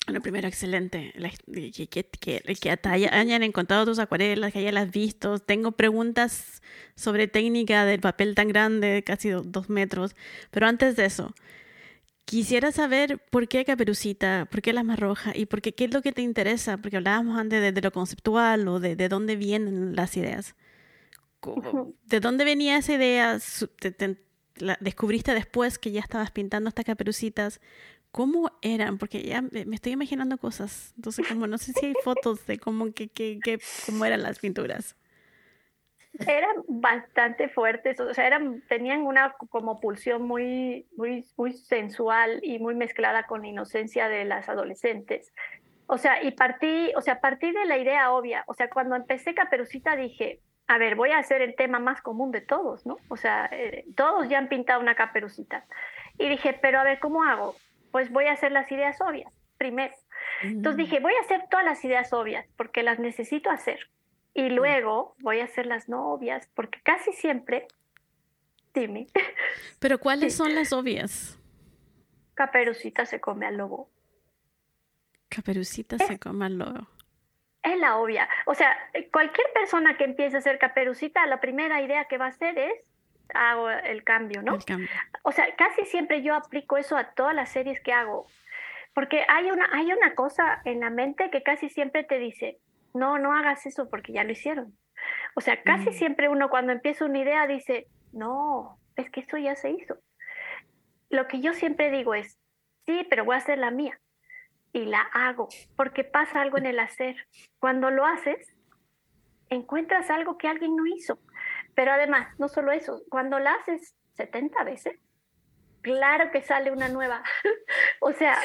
Bueno, primero, excelente. Que te hayan encontrado tus acuarelas, que hayas visto. Tengo preguntas sobre técnica del papel tan grande, casi 2 metros. Pero antes de eso, quisiera saber por qué Caperucita, por qué la más roja y por qué es lo que te interesa. Porque hablábamos antes de lo conceptual o de dónde vienen las ideas. ¿De dónde venía esa idea? ¿La descubriste después que ya estabas pintando estas caperucitas? ¿Cómo eran? Porque ya me estoy imaginando cosas. Entonces, como no sé si hay fotos de cómo eran las pinturas. Eran bastante fuertes, o sea, tenían una como pulsión muy, muy, muy sensual y muy mezclada con la inocencia de las adolescentes. O sea, partí de la idea obvia. O sea, cuando empecé Caperucita dije, a ver, voy a hacer el tema más común de todos, ¿no? O sea, todos ya han pintado una Caperucita. Y dije, pero a ver, ¿cómo hago? Pues voy a hacer las ideas obvias primero. Entonces dije, voy a hacer todas las ideas obvias porque las necesito hacer. Y luego voy a hacer las no obvias porque casi siempre, dime, Pero ¿cuáles sí, son las obvias? Caperucita se come al lobo. Caperucita Es, se come al lobo. es la obvia. O sea, cualquier persona que empiece a hacer Caperucita, la primera idea que va a hacer es, hago el cambio, ¿no? El cambio. O sea, casi siempre yo aplico eso a todas las series que hago. Porque hay una cosa en la mente que casi siempre te dice, no, no hagas eso porque ya lo hicieron. O sea, casi siempre uno cuando empieza una idea dice, no, es que eso ya se hizo. Lo que yo siempre digo es, sí, pero voy a hacer la mía. Y la hago, porque pasa algo en el hacer. Cuando lo haces, encuentras algo que alguien no hizo. Pero además, no solo eso, cuando la haces 70 veces, claro que sale una nueva. O sea,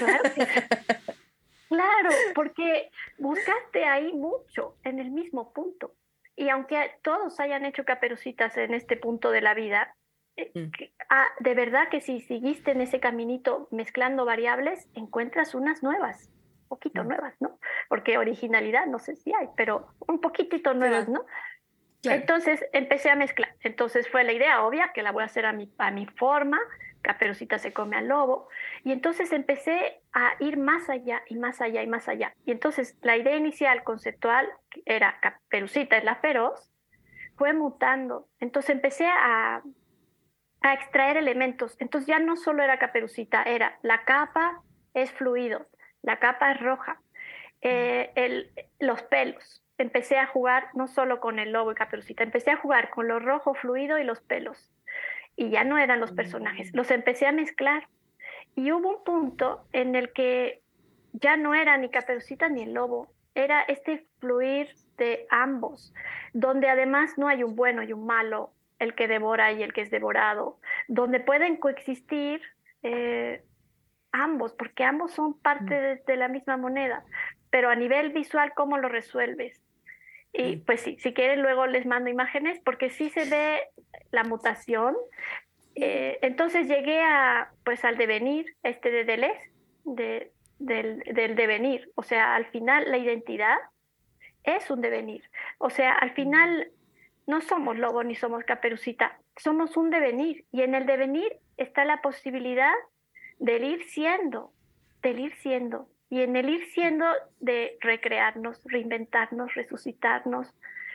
claro, porque buscaste ahí mucho en el mismo punto. Y aunque todos hayan hecho caperucitas en este punto de la vida, de verdad que si seguiste en ese caminito mezclando variables, encuentras unas nuevas, un poquito nuevas, ¿no? Porque originalidad no sé si hay, pero un poquitito nuevas, ¿no? Claro. Entonces empecé a mezclar. Entonces fue la idea obvia que la voy a hacer a mi forma. Caperucita se come al lobo. Y entonces empecé a ir más allá y más allá y más allá. Y entonces la idea inicial conceptual que era Caperucita es la feroz, fue mutando. Entonces empecé a extraer elementos. Entonces ya no solo era Caperucita, era la capa es fluido, la capa es roja, los pelos. Empecé a jugar no solo con el lobo y Caperucita, empecé a jugar con lo rojo fluido y los pelos. Y ya no eran los personajes, los empecé a mezclar. Y hubo un punto en el que ya no era ni Caperucita ni el lobo, era este fluir de ambos, donde además no hay un bueno y un malo, el que devora y el que es devorado, donde pueden coexistir ambos, porque ambos son parte de la misma moneda, pero a nivel visual, ¿cómo lo resuelves? Y pues sí, si quieren luego les mando imágenes, porque sí se ve la mutación. Entonces llegué pues al devenir, de Deleuze, del devenir. O sea, al final la identidad es un devenir. O sea, al final no somos lobo ni somos Caperucita, somos un devenir. Y en el devenir está la posibilidad del ir siendo, del ir siendo. Y en el ir siendo de recrearnos, reinventarnos, resucitarnos.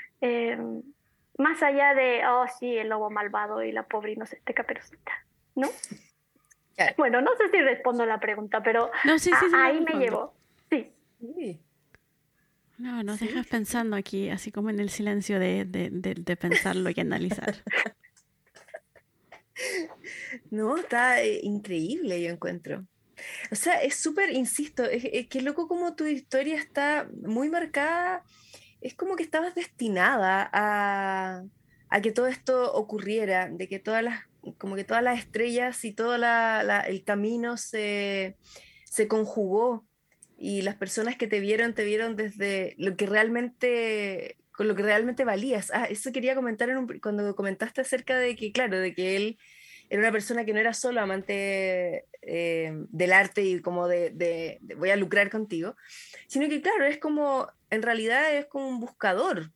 Más allá de, oh, sí, el lobo malvado y la pobre inocente Caperucita, ¿no? Claro. Bueno, no sé si respondo la pregunta, pero No, sí, ahí me llevó. Sí. No, nos dejas pensando aquí, así como en el silencio de pensarlo y analizar. No, está increíble, yo encuentro. O sea, es súper, insisto, es que loco como tu historia está muy marcada, es como que estabas destinada a que todo esto ocurriera, de que como que todas las estrellas y todo el camino se conjugó y las personas que te vieron desde lo que realmente, con lo que realmente valías. Ah, eso quería comentar cuando comentaste acerca de que, claro, de que él era una persona que no era solo amante del arte y como de voy a lucrar contigo, sino que claro, es como, en realidad es como un buscador,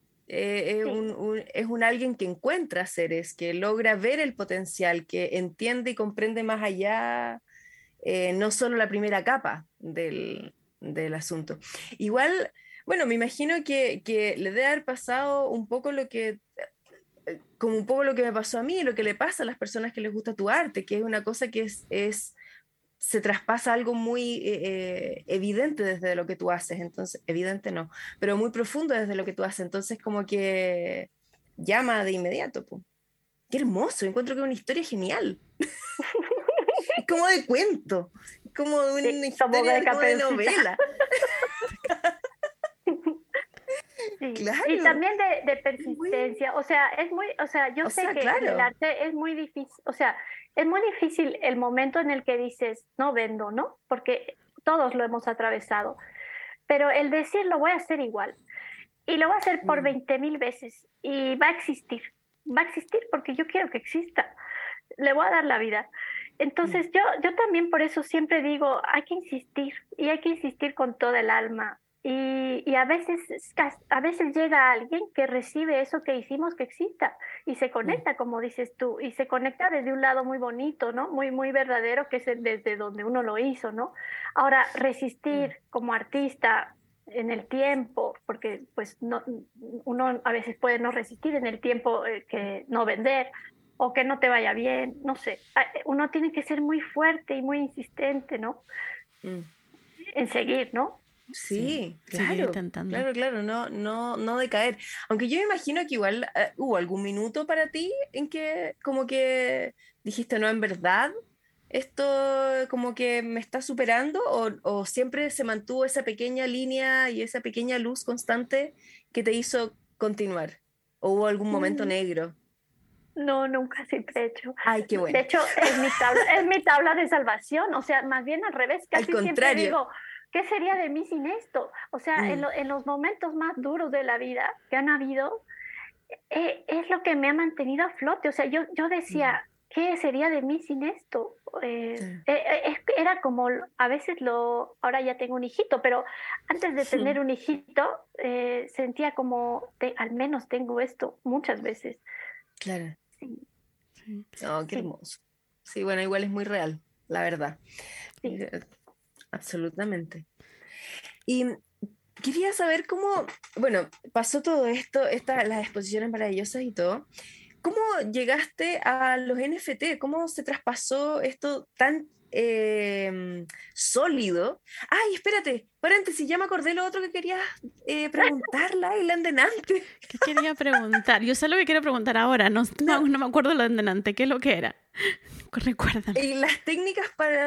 es un alguien que encuentra seres, que logra ver el potencial, que entiende y comprende más allá no solo la primera capa del asunto. Igual, bueno, me imagino que le debe haber pasado un poco como un poco lo que me pasó a mí, lo que le pasa a las personas que les gusta tu arte, que es una cosa que se traspasa algo muy evidente desde lo que tú haces, entonces, evidente no, pero muy profundo desde lo que tú haces, entonces como que llama de inmediato, po. Qué hermoso, encuentro que es una historia genial. Es como de cuento, es como de una historia como de novela. Sí. Claro. Y también de persistencia, o sea, yo sé que claro. en el arte es muy difícil, o sea, es muy difícil el momento en el que dices, no vendo, ¿no? Porque todos lo hemos atravesado, pero el decir, lo voy a hacer igual, y lo voy a hacer por 20.000 veces, y va a existir porque yo quiero que exista, le voy a dar la vida. Entonces yo también por eso siempre digo, hay que insistir, y hay que insistir con toda el alma. Y a veces llega alguien que recibe eso que hicimos que exista y se conecta, como dices tú, y se conecta desde un lado muy bonito, ¿no? Muy, muy verdadero, que es desde donde uno lo hizo, ¿no? Ahora, resistir como artista en el tiempo, porque pues no, uno a veces puede no resistir en el tiempo, que no vender o que no te vaya bien, no sé. Uno tiene que ser muy fuerte y muy insistente, ¿no? En seguir, ¿no? Sí, seguir claro, intentando. claro, no decaer. Aunque yo me imagino que igual hubo algún minuto para ti en que como que dijiste, no, en verdad, esto como que me está superando, o siempre se mantuvo esa pequeña línea y esa pequeña luz constante que te hizo continuar. ¿O hubo algún momento Mm, negro? No, nunca siempre he hecho. Ay, qué De bueno. hecho, es mi tabla de salvación. O sea, más bien al revés, Al casi siempre contrario. digo, ¿qué sería de mí sin esto? O sea, Mm, en los momentos más duros de la vida que han habido, es lo que me ha mantenido a flote. O sea, yo mm, decía, ¿qué sería de mí sin esto? claro. Era como, a veces ahora ya tengo un hijito, pero antes de tener un hijito, sentía como, al menos tengo esto muchas veces. Claro. Sí, Sí. Oh, qué sí, hermoso. Sí, bueno, igual es muy real, la verdad. sí. Eh, Absolutamente. Y quería saber cómo, bueno, pasó todo esto, las exposiciones maravillosas y todo. ¿Cómo llegaste a los NFT? ¿Cómo se traspasó esto tan sólido? Ay, espérate, paréntesis, ya me acordé lo otro que quería preguntarla, Ailan delante. ¿Qué quería preguntar? Yo sé lo que quiero preguntar ahora, No, no me acuerdo lo de antes, ¿qué es lo que era? Recuérdame. las técnicas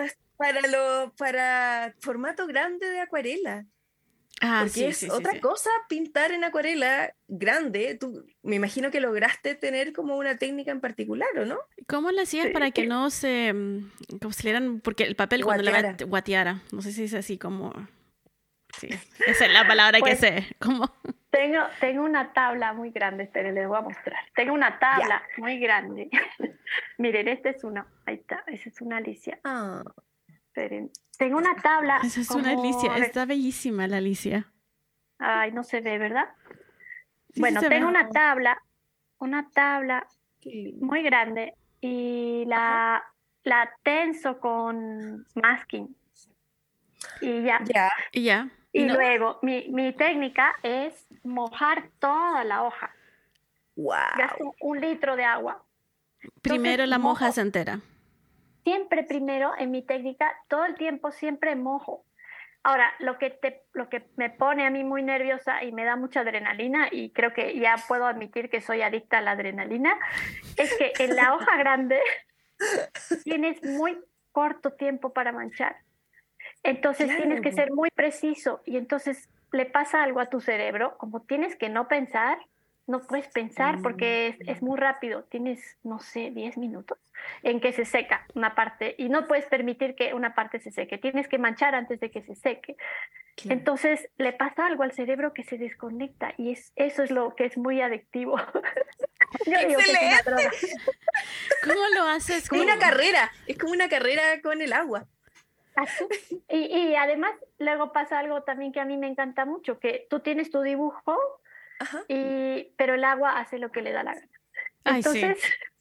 para formato grande de acuarela. Ah, Porque sí, es sí, sí, otra sí. cosa pintar en acuarela grande. Me imagino que lograste tener como una técnica en particular, ¿o no? ¿Cómo lo hacías para que no se, como se le dieran, porque el papel cuando le va Guateara. guateara, no sé si es así como, sí, esa es la palabra que Pues sé, como, tengo una tabla muy grande, esperen, les voy a mostrar. Tengo una Ya. tabla muy grande. Miren, esta es una, ahí está, esa es una Alicia. Ah, Esperen, tengo una tabla esa es una como, Alicia, a ver, está bellísima la Alicia. ay, no se ve, ¿verdad? Sí, sí Bueno, se tengo ve. una tabla qué lindo. muy grande y Ajá. la tenso con masking y ya. Ya. Y ya, y Y no, luego mi técnica es mojar toda la hoja. Wow. Gasto 1 litro de agua. Entonces primero la mojas mojo. entera. Siempre primero en mi técnica, todo el tiempo siempre mojo. Ahora, lo que me pone a mí muy nerviosa y me da mucha adrenalina, y creo que ya puedo admitir que soy adicta a la adrenalina, es que en la hoja grande tienes muy corto tiempo para manchar. Entonces tienes Claro, que po. ser muy preciso y entonces le pasa algo a tu cerebro, como tienes que no pensar, no puedes pensar Mm, porque es muy rápido, tienes, no sé, 10 minutos en que se seca una parte y no puedes permitir que una parte se seque, tienes que manchar antes de que se seque. claro. Entonces le pasa algo al cerebro que se desconecta y eso es lo que es muy adictivo. Yo digo que es una Excelente. droga. ¿Cómo lo haces? Como una carrera. Es como una carrera con el agua. Así. Y además luego pasa algo también que a mí me encanta mucho, que tú tienes tu dibujo, Ajá. pero el agua hace lo que le da la gana. Ay, sí, Entonces,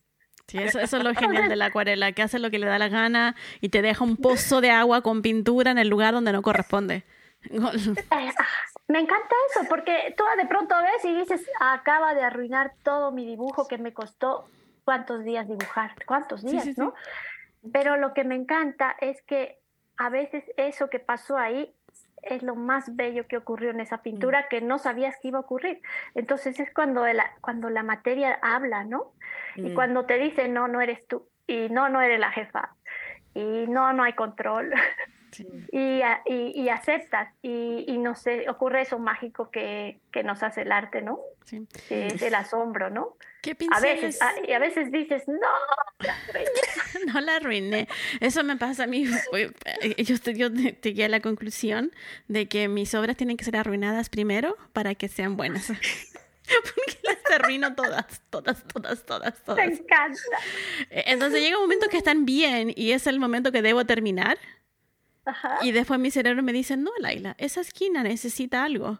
Sí, eso es lo genial de la acuarela, que hace lo que le da la gana y te deja un pozo de agua con pintura en el lugar donde no corresponde. Me encanta eso, porque tú de pronto ves y dices, acaba de arruinar todo mi dibujo que me costó cuántos días dibujar, cuántos días, sí. ¿no? Pero lo que me encanta es que a veces eso que pasó ahí es lo más bello que ocurrió en esa pintura que no sabías que iba a ocurrir. Entonces es cuando la materia habla, ¿no? Y cuando te dice, no, no eres tú, y no, no eres la jefa, y no, no hay control. Sí. Y aceptas y no sé, ocurre eso mágico que nos hace el arte, ¿no? Sí. Es el asombro, ¿no? ¿Qué pinceles? A veces dices, no, la arruiné. No la arruiné. Eso me pasa a mí. Yo llegué a la conclusión de que mis obras tienen que ser arruinadas primero para que sean buenas. Porque las arruino todas. Me encanta. Entonces llega un momento que están bien y es el momento que debo terminar. Ajá. Y después mi cerebro me dice, no, Laila, esa esquina necesita algo.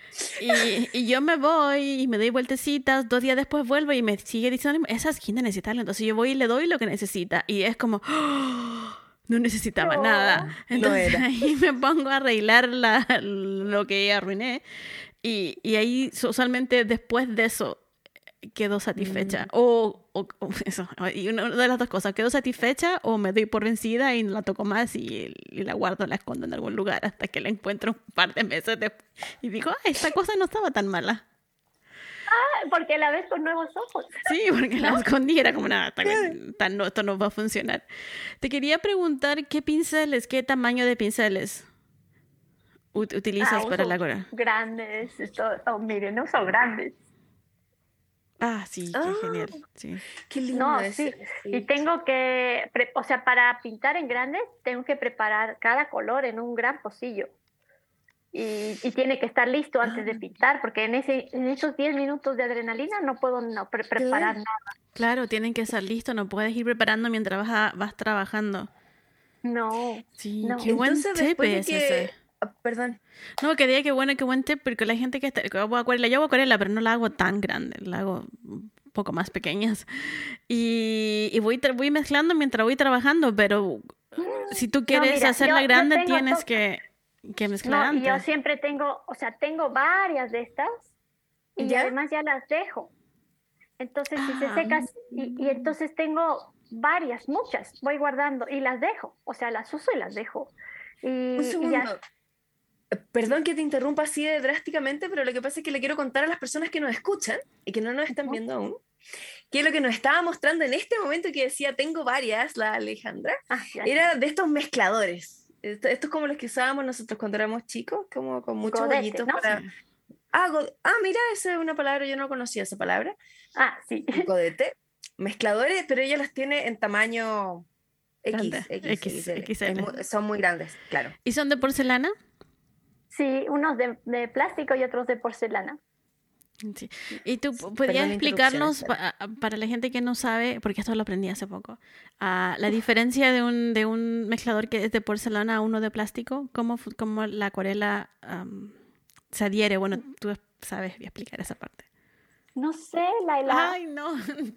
Y yo me voy y me doy vueltecitas, 2 días después vuelvo y me sigue diciendo, esa esquina necesita algo. Entonces yo voy y le doy lo que necesita. Y es como, ¡oh! No necesitaba nada. Entonces ahí me pongo a arreglar lo que arruiné. Y ahí usualmente después de eso quedo satisfecha. O eso. Y una de las dos cosas, quedo satisfecha o me doy por vencida y no la toco más y la guardo, la escondo en algún lugar hasta que la encuentro un par de meses después. Y digo, esta cosa no estaba tan mala. Porque la ves con nuevos ojos. Sí, porque la escondí, era como, nada, esto no va a funcionar. Te quería preguntar, ¿qué tamaño de pinceles utilizas para la acuarela? Grandes, miren, no son grandes. Sí, qué genial. Sí. Qué lindo. No, sí. Y tengo que, para pintar en grandes, tengo que preparar cada color en un gran pocillo. Y tiene que estar listo antes de pintar, porque en esos 10 minutos de adrenalina no puedo preparar nada. Claro, tienen que estar listos, no puedes ir preparando mientras vas trabajando. No. Sí, no. Qué buen tip es ese. Perdón. No, que diga que buen tip, porque la gente yo hago acuarela, pero no la hago tan grande, la hago un poco más pequeñas. Y voy mezclando mientras voy trabajando, pero si tú quieres hacerla grande, tienes que mezclar antes. Yo siempre tengo varias de estas y además ya las dejo. Entonces, si se seca, y entonces tengo muchas, voy guardando y las dejo. Las uso y las dejo. Un segundo. Perdón que te interrumpa así de drásticamente, pero lo que pasa es que le quiero contar a las personas que nos escuchan y que no nos están viendo aún, que lo que nos estaba mostrando en este momento que decía tengo varias, la Alejandra, era de estos mezcladores. Esto es como los que usábamos nosotros cuando éramos chicos, como con muchos bollitos, ¿no? Para... mira, esa es una palabra, yo no conocía esa palabra. Sí. Godete. Mezcladores, pero ella los tiene en tamaño XL. Son muy grandes, claro. ¿Y son de porcelana? Sí, unos de plástico y otros de porcelana. Sí. ¿Y tú podrías explicarnos, para la gente que no sabe, porque esto lo aprendí hace poco, la diferencia de un mezclador que es de porcelana a uno de plástico? ¿Cómo la acuarela se adhiere? Bueno, tú sabes explicar esa parte. No sé, Laila. Ay, no.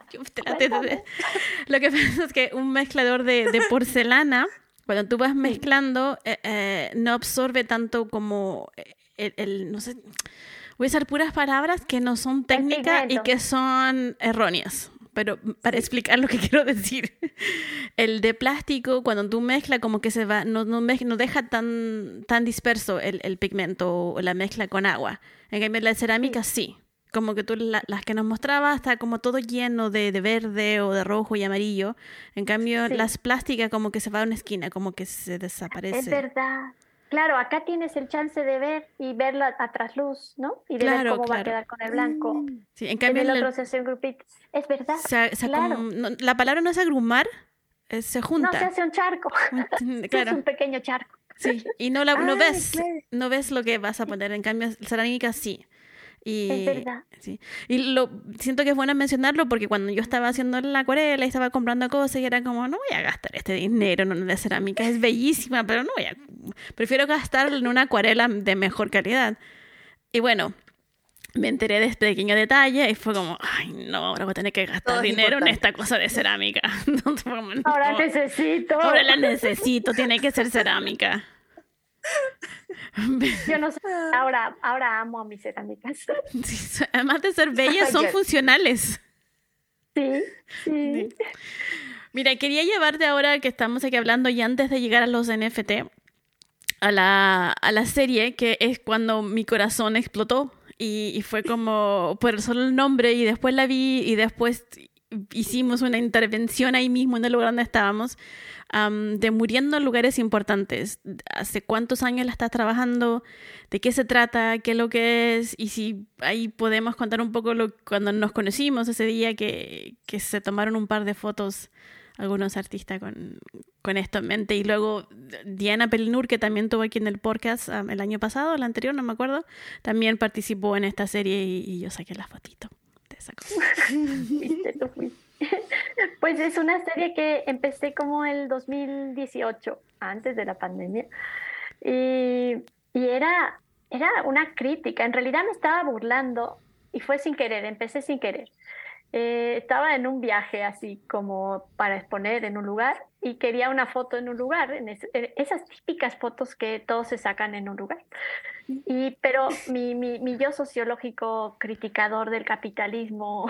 Lo que pasa es que un mezclador de porcelana, cuando tú vas mezclando, no absorbe tanto como no sé, voy a usar puras palabras que no son técnicas y que son erróneas, pero para explicar lo que quiero decir. El de plástico, cuando tú mezclas, como que se va, no deja tan disperso el pigmento o la mezcla con agua. En cambio, la cerámica sí. Como que tú las que nos mostrabas está como todo lleno de verde o de rojo y amarillo. En cambio, las plásticas como que se va a una esquina, como que se desaparece. Es verdad. Claro, acá tienes el chance de ver y verla a trasluz, ¿no? Y de ver cómo va a quedar con el blanco. Sí, en cambio, el otro se hace un grupito. Es verdad, claro. La palabra no es agrumar, se junta. No, se hace un charco. Claro. Es un pequeño charco. Sí, y no ves. Claro. No ves lo que vas a poner. En cambio, cerámica sí. Es verdad. Sí. Y siento que es bueno mencionarlo porque cuando yo estaba haciendo la acuarela y estaba comprando cosas y era como, no voy a gastar este dinero en una cerámica, es bellísima, pero prefiero gastar en una acuarela de mejor calidad. Y bueno, me enteré de este pequeño detalle y fue como, ay, no, ahora voy a tener que gastar Todo es dinero en importante. esta cosa de cerámica. Entonces fue como, Ahora no, necesito. ahora la necesito, tiene que ser cerámica. Yo no sé, ahora amo a mis cerámicas. Sí, además de ser bellas, son Claro. funcionales. Sí, sí. Sí. Mira, quería llevarte ahora que estamos aquí hablando y antes de llegar a los NFT, a la serie, que es cuando mi corazón explotó y fue como por solo el nombre y después la vi y después hicimos una intervención ahí mismo en el lugar donde estábamos, de Muriendo en Lugares Importantes. ¿Hace cuántos años la estás trabajando? ¿De qué se trata? ¿Qué es lo que es? Y si ahí podemos contar un poco cuando nos conocimos ese día que se tomaron un par de fotos algunos artistas con esto en mente. Y luego Diana Pelinur, que también tuvo aquí en el podcast el año pasado, el anterior, no me acuerdo, también participó en esta serie y yo saqué la fotito de esa cosa. Fuiste, tú fuiste. Pues es una serie que empecé como el 2018, antes de la pandemia, y era una crítica. En realidad me estaba burlando y fue sin querer, empecé sin querer. Estaba en un viaje así como para exponer en un lugar y quería una foto en un lugar, en esas típicas fotos que todos se sacan en un lugar. Pero mi yo sociológico criticador del capitalismo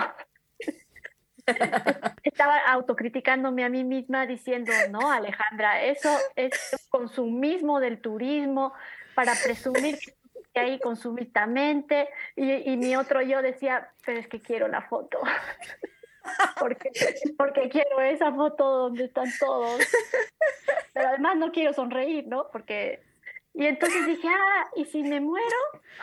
estaba autocriticándome a mí misma diciendo, no, Alejandra, eso es consumismo del turismo para presumir que ahí consumistamente. Y mi otro yo decía, pero es que quiero la foto. Porque quiero esa foto donde están todos. Pero además no quiero sonreír, ¿no? Y entonces dije, ¿y si me muero?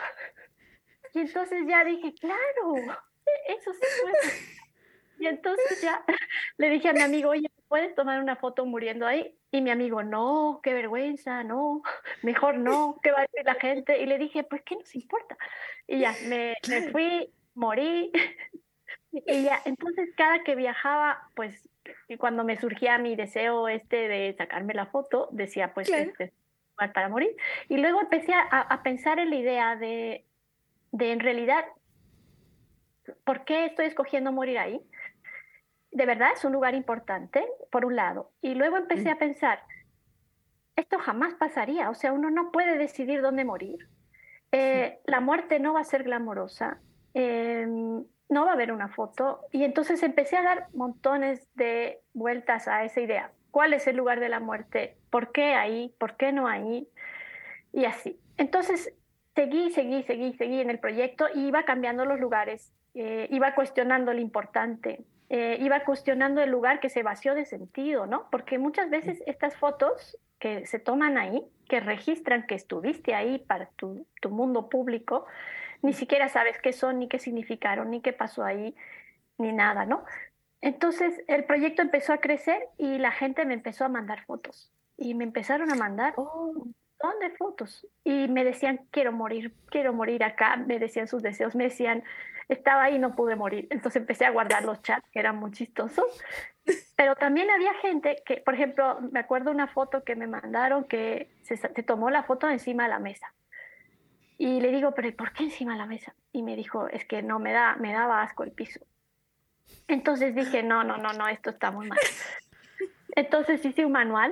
Y entonces ya dije, claro, eso sí puede. Y entonces ya le dije a mi amigo, oye, ¿puedes tomar una foto muriendo ahí? Y mi amigo, no, qué vergüenza, no, mejor no, ¿qué va a decir la gente? Y le dije, pues, ¿qué nos importa? Y ya, me fui, morí. Y ya, entonces cada que viajaba, pues, y cuando me surgía mi deseo de sacarme la foto, decía, pues, Claro. este es un lugar para morir. Y luego empecé a pensar en la idea de en realidad, ¿por qué estoy escogiendo morir ahí? De verdad es un lugar importante, por un lado. Y luego empecé a pensar, esto jamás pasaría, o sea, uno no puede decidir dónde morir. La muerte no va a ser glamorosa, no va a haber una foto. Y entonces empecé a dar montones de vueltas a esa idea. ¿Cuál es el lugar de la muerte? ¿Por qué ahí? ¿Por qué no ahí? Y así. Entonces seguí en el proyecto y iba cambiando los lugares, iba cuestionando lo importante, iba cuestionando el lugar que se vació de sentido, ¿no? Porque muchas veces estas fotos que se toman ahí, que registran que estuviste ahí para tu mundo público, ni siquiera sabes qué son, ni qué significaron, ni qué pasó ahí, ni nada, ¿no? Entonces el proyecto empezó a crecer y la gente me empezó a mandar fotos y me empezaron a mandar un montón de fotos y me decían, quiero morir acá, me decían sus deseos, me decían, estaba ahí y no pude morir. Entonces empecé a guardar los chats que eran muy chistosos, pero también había gente que, por ejemplo, me acuerdo una foto que me mandaron que se tomó la foto encima de la mesa. Y le digo, pero ¿y por qué encima de la mesa? Y me dijo, es que no, me daba asco el piso. Entonces dije, no, esto está muy mal. Entonces hice un manual.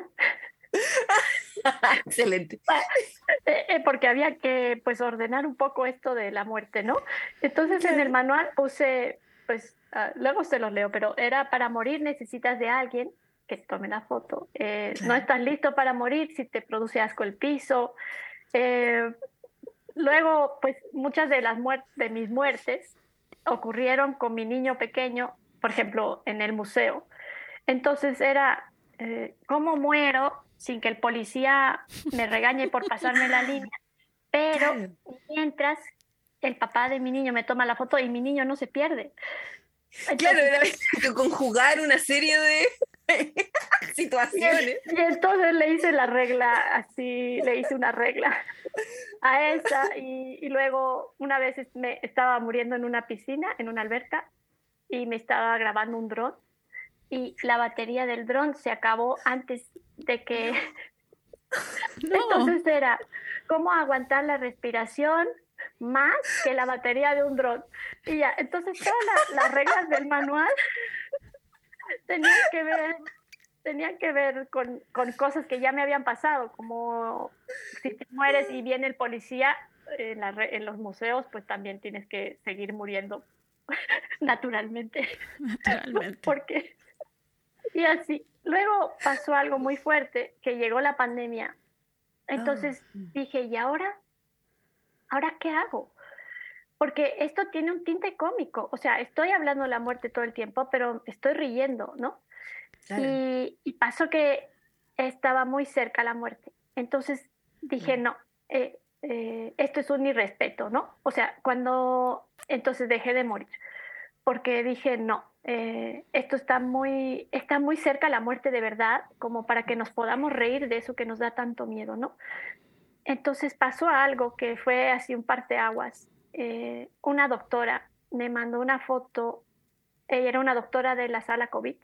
Excelente. Porque había que pues ordenar un poco esto de la muerte, ¿no? Entonces en el manual puse, pues luego se los leo, pero era para morir necesitas de alguien que tome la foto. No estás listo para morir si te produce asco el piso. Luego, pues muchas de mis muertes ocurrieron con mi niño pequeño, por ejemplo, en el museo. Entonces era, ¿cómo muero sin que el policía me regañe por pasarme la línea? Pero mientras el papá de mi niño me toma la foto y mi niño no se pierde. Entonces, Claro, era que conjugar una serie de situaciones. y entonces le hice la regla, así, le hice una regla a esa y luego una vez me estaba muriendo en una piscina, en una alberca, y me estaba grabando un dron y la batería del dron se acabó antes de que... No. Entonces era cómo aguantar la respiración más que la batería de un dron. Y ya, entonces todas las reglas del manual tenían que ver con cosas que ya me habían pasado, como si te mueres y viene el policía en los museos, pues también tienes que seguir muriendo naturalmente. Naturalmente. Porque, y así. Luego pasó algo muy fuerte, que llegó la pandemia. Entonces dije, ¿y ahora? ¿Ahora qué hago? Porque esto tiene un tinte cómico. O sea, estoy hablando de la muerte todo el tiempo, pero estoy riendo, ¿no? Claro. Y pasó que estaba muy cerca la muerte. Entonces dije, no, esto es un irrespeto, ¿no? O sea, entonces dejé de morir, porque dije, no, esto está muy cerca la muerte de verdad, como para que nos podamos reír de eso que nos da tanto miedo, ¿no? Entonces pasó algo que fue así un parteaguas. Una doctora me mandó una foto, ella era una doctora de la sala COVID,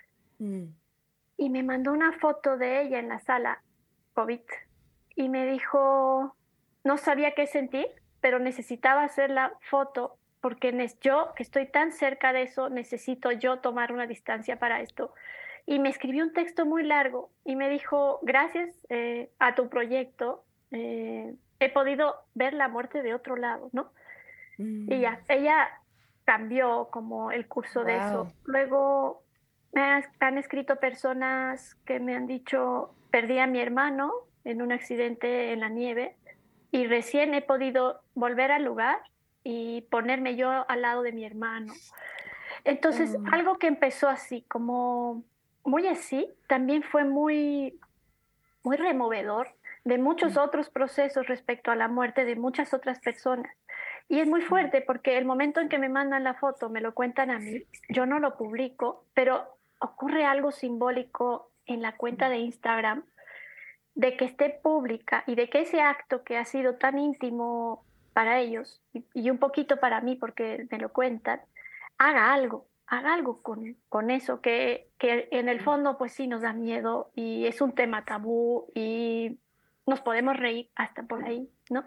y me mandó una foto de ella en la sala COVID y me dijo, no sabía qué sentir, pero necesitaba hacer la foto porque yo, que estoy tan cerca de eso, necesito yo tomar una distancia para esto. Y me escribió un texto muy largo y me dijo, gracias a tu proyecto, he podido ver la muerte de otro lado, ¿no? Y ya, ella cambió como el curso de eso. Luego han escrito personas que me han dicho, perdí a mi hermano en un accidente en la nieve y recién he podido volver al lugar y ponerme yo al lado de mi hermano. Entonces, algo que empezó así, como muy así, también fue muy, muy removedor de muchos otros procesos respecto a la muerte de muchas otras personas. Y es muy fuerte porque el momento en que me mandan la foto, me lo cuentan a mí, yo no lo publico, pero ocurre algo simbólico en la cuenta de Instagram de que esté pública y de que ese acto que ha sido tan íntimo para ellos y un poquito para mí porque me lo cuentan, haga algo con eso que en el fondo pues sí nos da miedo y es un tema tabú y nos podemos reír hasta por ahí, ¿no?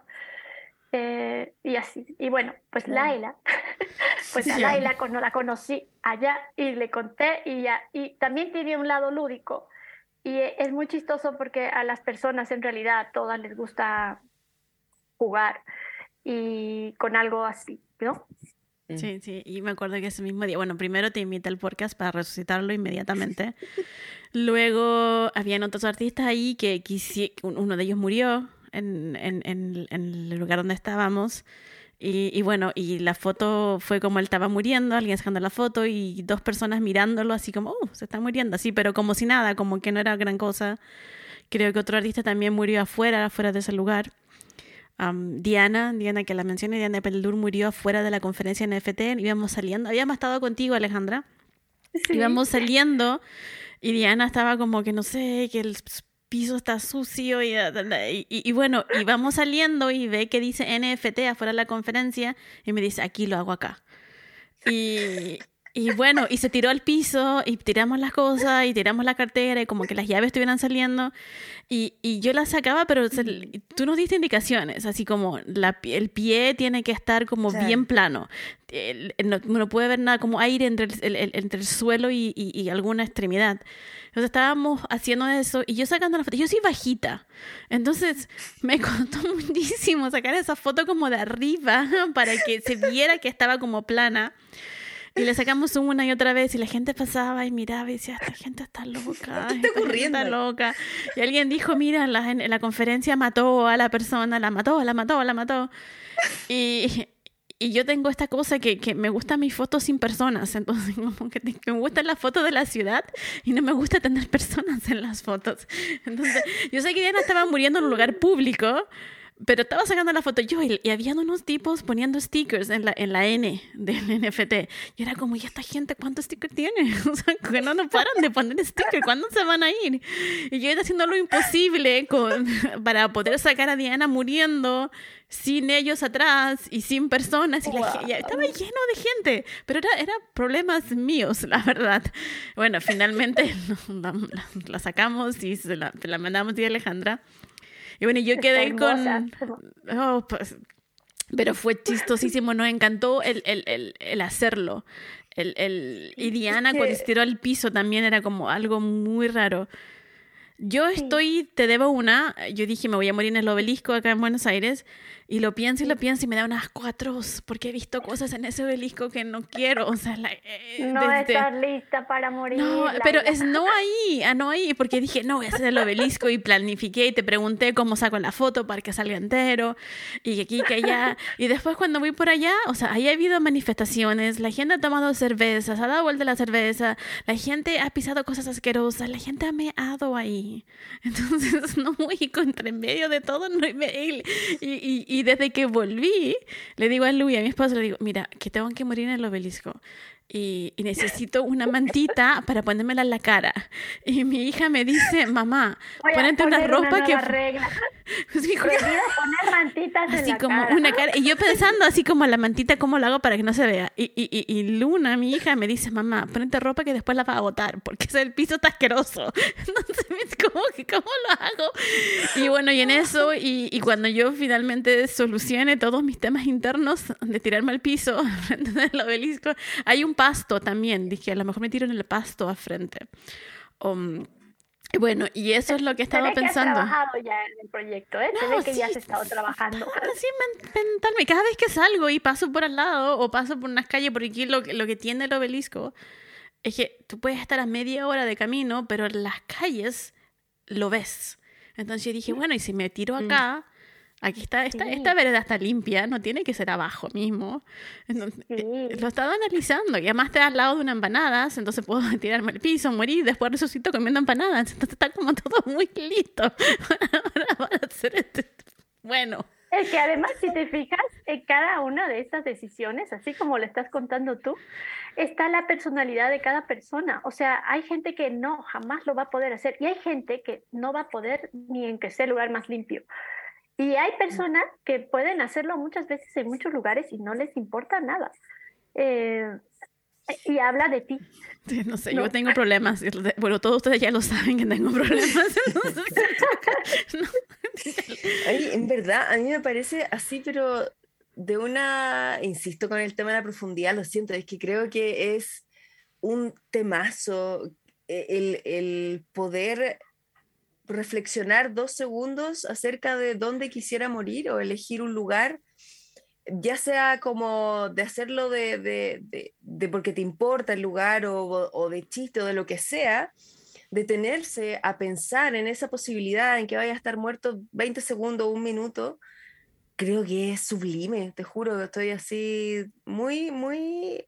Y así, y bueno, pues Laila, pues a Laila cuando la conocí allá y le conté y también tiene un lado lúdico y es muy chistoso porque a las personas en realidad a todas les gusta jugar y con algo así, ¿no? Sí, sí, y me acuerdo que ese mismo día, bueno, primero te invité al podcast para resucitarlo inmediatamente. Luego habían otros artistas ahí que uno de ellos murió en el lugar donde estábamos. Y bueno, y la foto fue como él estaba muriendo, alguien sacando la foto y dos personas mirándolo así como, se está muriendo, así, pero como si nada, como que no era gran cosa. Creo que otro artista también murió afuera de ese lugar. Diana, que la mencioné, Diana Peldur murió afuera de la conferencia NFT. Íbamos saliendo, habíamos estado contigo, Alejandra. Sí. Íbamos saliendo y Diana estaba como que no sé, que el piso está sucio y bueno, y vamos saliendo y ve que dice NFT afuera de la conferencia y me dice, aquí lo hago acá. Y bueno, y se tiró al piso y tiramos las cosas y tiramos la cartera y como que las llaves estuvieran saliendo y yo las sacaba, pero tú nos diste indicaciones, así como el pie tiene que estar como bien plano, no puede haber nada como aire entre el suelo y alguna extremidad. Entonces estábamos haciendo eso y yo sacando la foto, yo soy bajita, entonces me costó muchísimo sacar esa foto como de arriba para que se viera que estaba como plana. Y le sacamos una y otra vez y la gente pasaba y miraba y decía, esta gente está loca, ¿Qué está ocurriendo? Está loca. Y alguien dijo, mira, en la conferencia mató a la persona, la mató. Y yo tengo esta cosa que me gustan mis fotos sin personas, entonces como que me gustan las fotos de la ciudad y no me gusta tener personas en las fotos. Entonces yo sé que Diana estaba muriendo en un lugar público, pero estaba sacando la foto yo y habían unos tipos poniendo stickers en la N del NFT. Y era como, ¿y esta gente cuántos stickers tiene? O sea, que no paran de poner stickers. ¿Cuándo se van a ir? Y yo iba haciendo lo imposible para poder sacar a Diana muriendo sin ellos atrás y sin personas. Y estaba lleno de gente. Pero era problemas míos, la verdad. Bueno, finalmente la sacamos y la mandamos a Alejandra. Y bueno, yo quedé con... pues, Pero fue chistosísimo, nos encantó el hacerlo. Y Diana cuando se tiró al piso también era como algo muy raro. Yo te debo una, yo dije me voy a morir en el obelisco acá en Buenos Aires y lo pienso y me da un asco atroz porque he visto cosas en ese obelisco que no quiero, o sea, no estás lista para morir. No, pero es no ahí, porque dije, no, voy a hacer el obelisco y planifiqué y te pregunté cómo saco la foto para que salga entero y que aquí, que allá. Y después cuando voy por allá, o sea, ahí ha habido manifestaciones, la gente ha tomado cervezas, ha dado vuelta la cerveza, la gente ha pisado cosas asquerosas, la gente ha meado ahí. Entonces, no, y contra en medio de todo, no, y desde que volví, le digo a Luis, a mi esposo, le digo, mira, que tengo que morir en el obelisco. Y necesito una mantita para ponérmela en la cara. Y mi hija me dice, mamá, ponete una ropa que... regla. Poner mantitas así en la como cara. una cara. Y yo pensando así como la mantita, ¿cómo lo hago para que no se vea? Y Luna, mi hija, me dice, mamá, ponete ropa que después la vas a botar, porque el piso está asqueroso. Entonces, ¿cómo lo hago? Y bueno, y en eso, y cuando yo finalmente solucione todos mis temas internos de tirarme al piso frente del obelisco, hay un pasto también. Dije, a lo mejor me tiro en el pasto a frente. Bueno, y eso es lo que estaba pensando. Se ve que has trabajado ya en el proyecto, ¿eh? Se ve que ya has estado trabajando. Sí, mentalmente. Cada vez que salgo y paso por al lado o paso por unas calles, porque aquí lo que tiene el obelisco es que tú puedes estar a media hora de camino, pero en las calles lo ves. Entonces yo dije, bueno, y si me tiro acá, aquí está, esta vereda está limpia, no tiene que ser abajo mismo. Entonces, lo estaba analizando y además te al lado de una empanadas, entonces puedo tirarme al piso, morir, después resucito comiendo empanadas. Entonces está como todo muy listo para hacer bueno. Es que además, si te fijas, en cada una de estas decisiones, así como lo estás contando tú, está la personalidad de cada persona. O sea, hay gente que no, jamás lo va a poder hacer y hay gente que no va a poder ni en que sea el lugar más limpio. Y hay personas que pueden hacerlo muchas veces en muchos lugares y no les importa nada. Y habla de ti. Sí, no sé, yo tengo problemas. Bueno, todos ustedes ya lo saben que tengo problemas. Entonces, no. Ay, en verdad, a mí me parece así, pero insisto con el tema de la profundidad, lo siento, es que creo que es un temazo el poder reflexionar 2 segundos acerca de dónde quisiera morir o elegir un lugar, ya sea como de hacerlo de porque te importa el lugar o de chiste o de lo que sea, detenerse a pensar en esa posibilidad en que vaya a estar muerto 20 segundos, 1 minuto, creo que es sublime, te juro que estoy así muy, muy...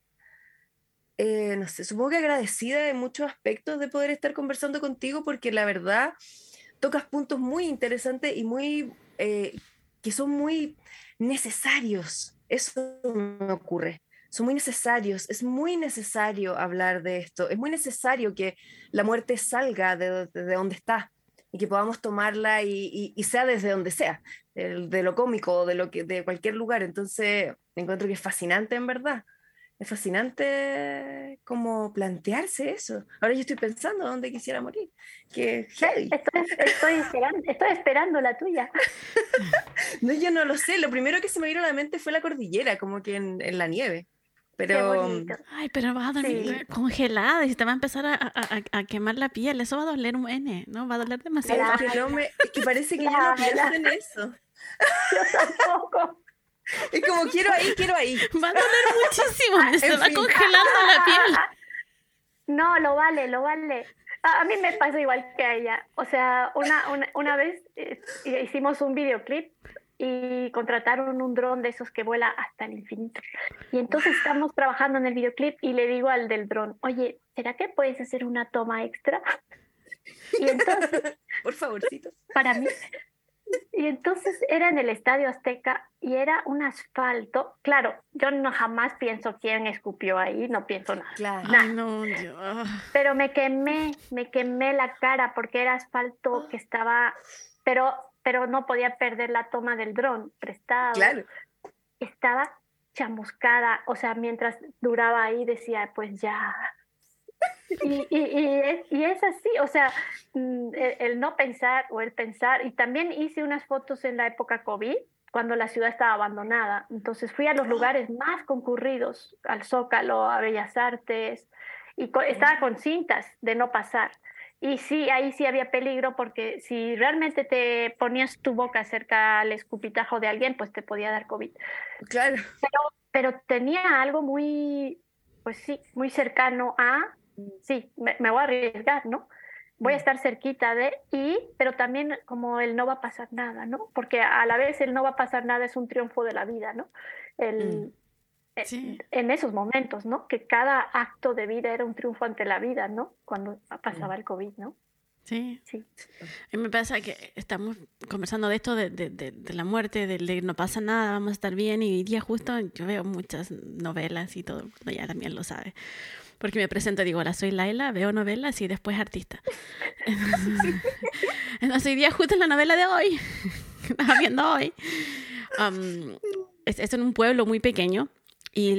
no sé, supongo que agradecida en muchos aspectos de poder estar conversando contigo porque la verdad tocas puntos muy interesantes y muy que son muy necesarios. Eso me ocurre. Son muy necesarios. Es muy necesario hablar de esto. Es muy necesario que la muerte salga de donde está y que podamos tomarla y sea desde donde sea, de lo cómico, de cualquier lugar. Entonces, encuentro que es fascinante en verdad. Es fascinante como plantearse eso. Ahora yo estoy pensando dónde quisiera morir. Que heavy. Estoy esperando la tuya. No, yo no lo sé. Lo primero que se me vino a la mente fue la cordillera, como que en la nieve. Pero... Ay, pero vas a dormir congelada y se te va a empezar a quemar la piel. Eso va a doler un N, ¿no? Va a doler demasiado. Es que parece que yo no pienso en eso. Yo tampoco. Es como quiero ahí. Va a doler muchísimo, se va congelando la piel. No, lo vale. A mí me pasa igual que a ella. O sea, una vez hicimos un videoclip y contrataron un dron de esos que vuela hasta el infinito. Y entonces estamos trabajando en el videoclip y le digo al del dron, oye, ¿será que puedes hacer una toma extra? Y entonces... Por favorcito. Para mí... Y entonces era en el Estadio Azteca y era un asfalto. Claro, yo jamás pienso quién escupió ahí, no pienso nada. Claro. Nada. Ay, no, Dios. Pero me quemé la cara porque era asfalto que estaba, pero no podía perder la toma del dron prestado. Claro. Estaba chamuscada, o sea, mientras duraba ahí decía, pues ya... Y es así, o sea, el no pensar o el pensar, y también hice unas fotos en la época COVID cuando la ciudad estaba abandonada. Entonces fui a los lugares más concurridos, al Zócalo, a Bellas Artes, y estaba con cintas de no pasar. Y sí, ahí sí había peligro porque si realmente te ponías tu boca cerca al escupitajo de alguien, pues te podía dar COVID. Claro. Pero tenía algo muy, pues sí, muy cercano a, sí, me voy a arriesgar, ¿no? Voy a estar cerquita pero también como el no va a pasar nada, ¿no? Porque a la vez el no va a pasar nada es un triunfo de la vida, ¿no? Sí. En esos momentos, ¿no? Que cada acto de vida era un triunfo ante la vida, ¿no? Cuando pasaba el COVID, ¿no? Sí. Sí. A mí me pasa que estamos conversando de esto, de la muerte, de no pasa nada, vamos a estar bien. Y hoy día justo yo veo muchas novelas y todo el mundo ya también lo sabe. Porque me presento, digo, hola, soy Laila, veo novelas y después artista. Entonces hoy día justo en la novela de hoy, que estaba viendo hoy, es en un pueblo muy pequeño y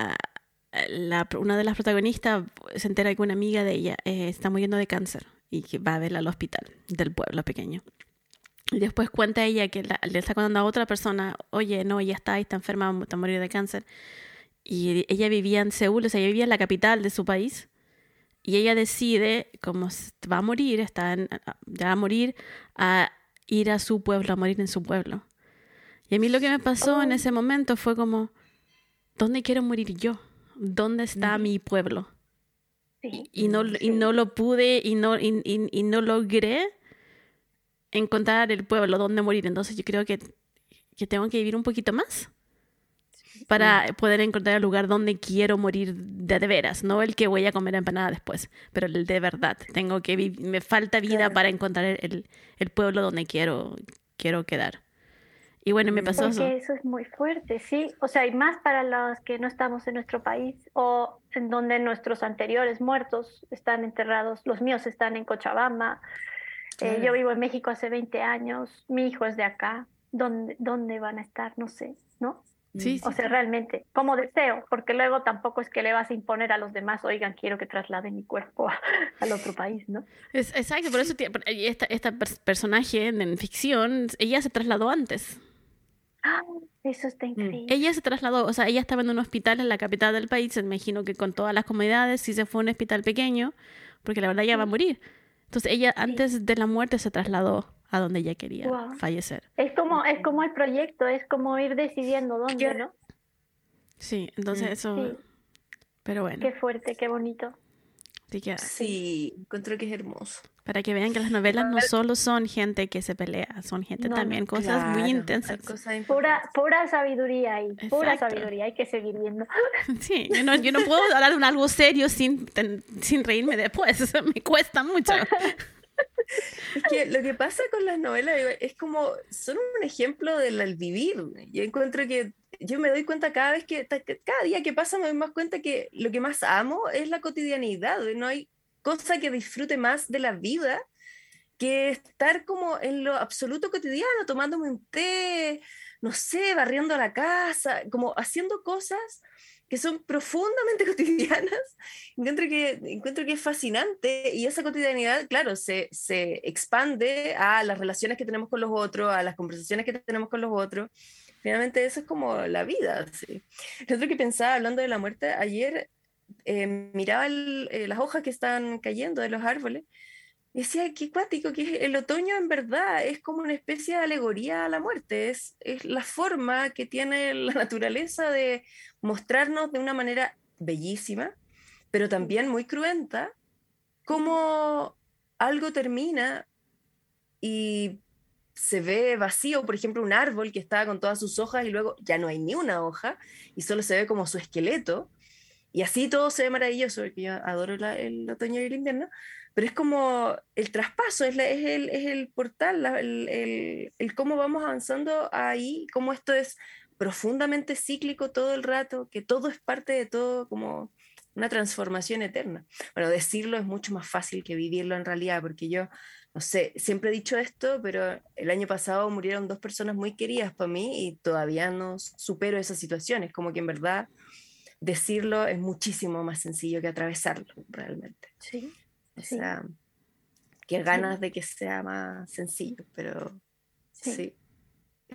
una de las protagonistas se entera que una amiga de ella está muriendo de cáncer y que va a verla al hospital del pueblo pequeño. Y después cuenta ella que le está contando a otra persona, oye, no, ella está enferma, está a morir de cáncer. Y ella vivía en Seúl, o sea, ella vivía en la capital de su país. Y ella decide, como va a morir, ya va a morir, a ir a su pueblo, a morir en su pueblo. Y a mí lo que me pasó en ese momento fue como, ¿dónde quiero morir yo? ¿Dónde está mi pueblo? Sí. Y no lo pude y no logré encontrar el pueblo donde morir. Entonces yo creo que tengo que vivir un poquito más para poder encontrar el lugar donde quiero morir de veras, no el que voy a comer empanada después, pero el de verdad. Tengo que me falta vida para encontrar el pueblo donde quiero quedar. Y bueno, me pasó eso. Porque eso es muy fuerte, sí. O sea, y más para los que no estamos en nuestro país o en donde nuestros anteriores muertos están enterrados. Los míos están en Cochabamba. Yo vivo en México hace 20 años. Mi hijo es de acá. ¿Dónde van a estar? No sé, ¿no? Sí, O sí, sea, sí. realmente, como deseo, porque luego tampoco es que le vas a imponer a los demás, oigan, quiero que trasladen mi cuerpo al otro país, ¿no? Exacto, por eso esta personaje en ficción, ella se trasladó antes. ¡Ah! Eso está increíble. Ella se trasladó, o sea, ella estaba en un hospital en la capital del país, me imagino que con todas las comodidades, sí se fue a un hospital pequeño, porque la verdad ella va a morir. Entonces ella antes de la muerte se trasladó a donde ella quería Wow. fallecer. Es como el proyecto, es como ir decidiendo dónde, ¿no? Sí, entonces eso, Sí, pero bueno, qué fuerte, qué bonito. así que Sí, encuentro que es hermoso. para que vean que las novelas no solo son gente que se pelea, son gente No, también, no. cosas muy Claro, intensas. hay cosas Pura, importantes. pura sabiduría ahí, pura Exacto. sabiduría, hay que seguir viendo. Sí, yo no puedo hablar de un algo serio sin reírme después, eso me cuesta mucho. Es que lo que pasa con las novelas es como, son un ejemplo del vivir. Yo encuentro que yo me doy cuenta cada día que pasa me doy más cuenta que lo que más amo es la cotidianidad. No hay cosa que disfrute más de la vida que estar como en lo absoluto cotidiano, tomándome un té, no sé, barriendo la casa, como haciendo cosas que son profundamente cotidianas. Encuentro que es fascinante y esa cotidianidad, claro, se expande a las relaciones que tenemos con los otros, a las conversaciones que tenemos con los otros. Finalmente eso es como la vida. Sí. Lo otro que pensaba hablando de la muerte, ayer miraba las hojas que están cayendo de los árboles y decía, qué cuático, que el otoño en verdad es como una especie de alegoría a la muerte, es la forma que tiene la naturaleza de mostrarnos de una manera bellísima, pero también muy cruenta, cómo algo termina y se ve vacío, por ejemplo, un árbol que estaba con todas sus hojas y luego ya no hay ni una hoja y solo se ve como su esqueleto. Y así todo se ve maravilloso, porque yo adoro el otoño y el invierno, pero es como el traspaso, es el portal, el cómo vamos avanzando ahí, cómo esto es profundamente cíclico todo el rato, que todo es parte de todo, como una transformación eterna. Bueno, decirlo es mucho más fácil que vivirlo en realidad, porque yo, no sé, siempre he dicho esto, pero el año pasado murieron 2 personas muy queridas para mí y todavía no supero esas situaciones, como que en verdad decirlo es muchísimo más sencillo que atravesarlo, realmente. Sí, O sí, sea, qué ganas de que sea más sencillo, pero sí. sí.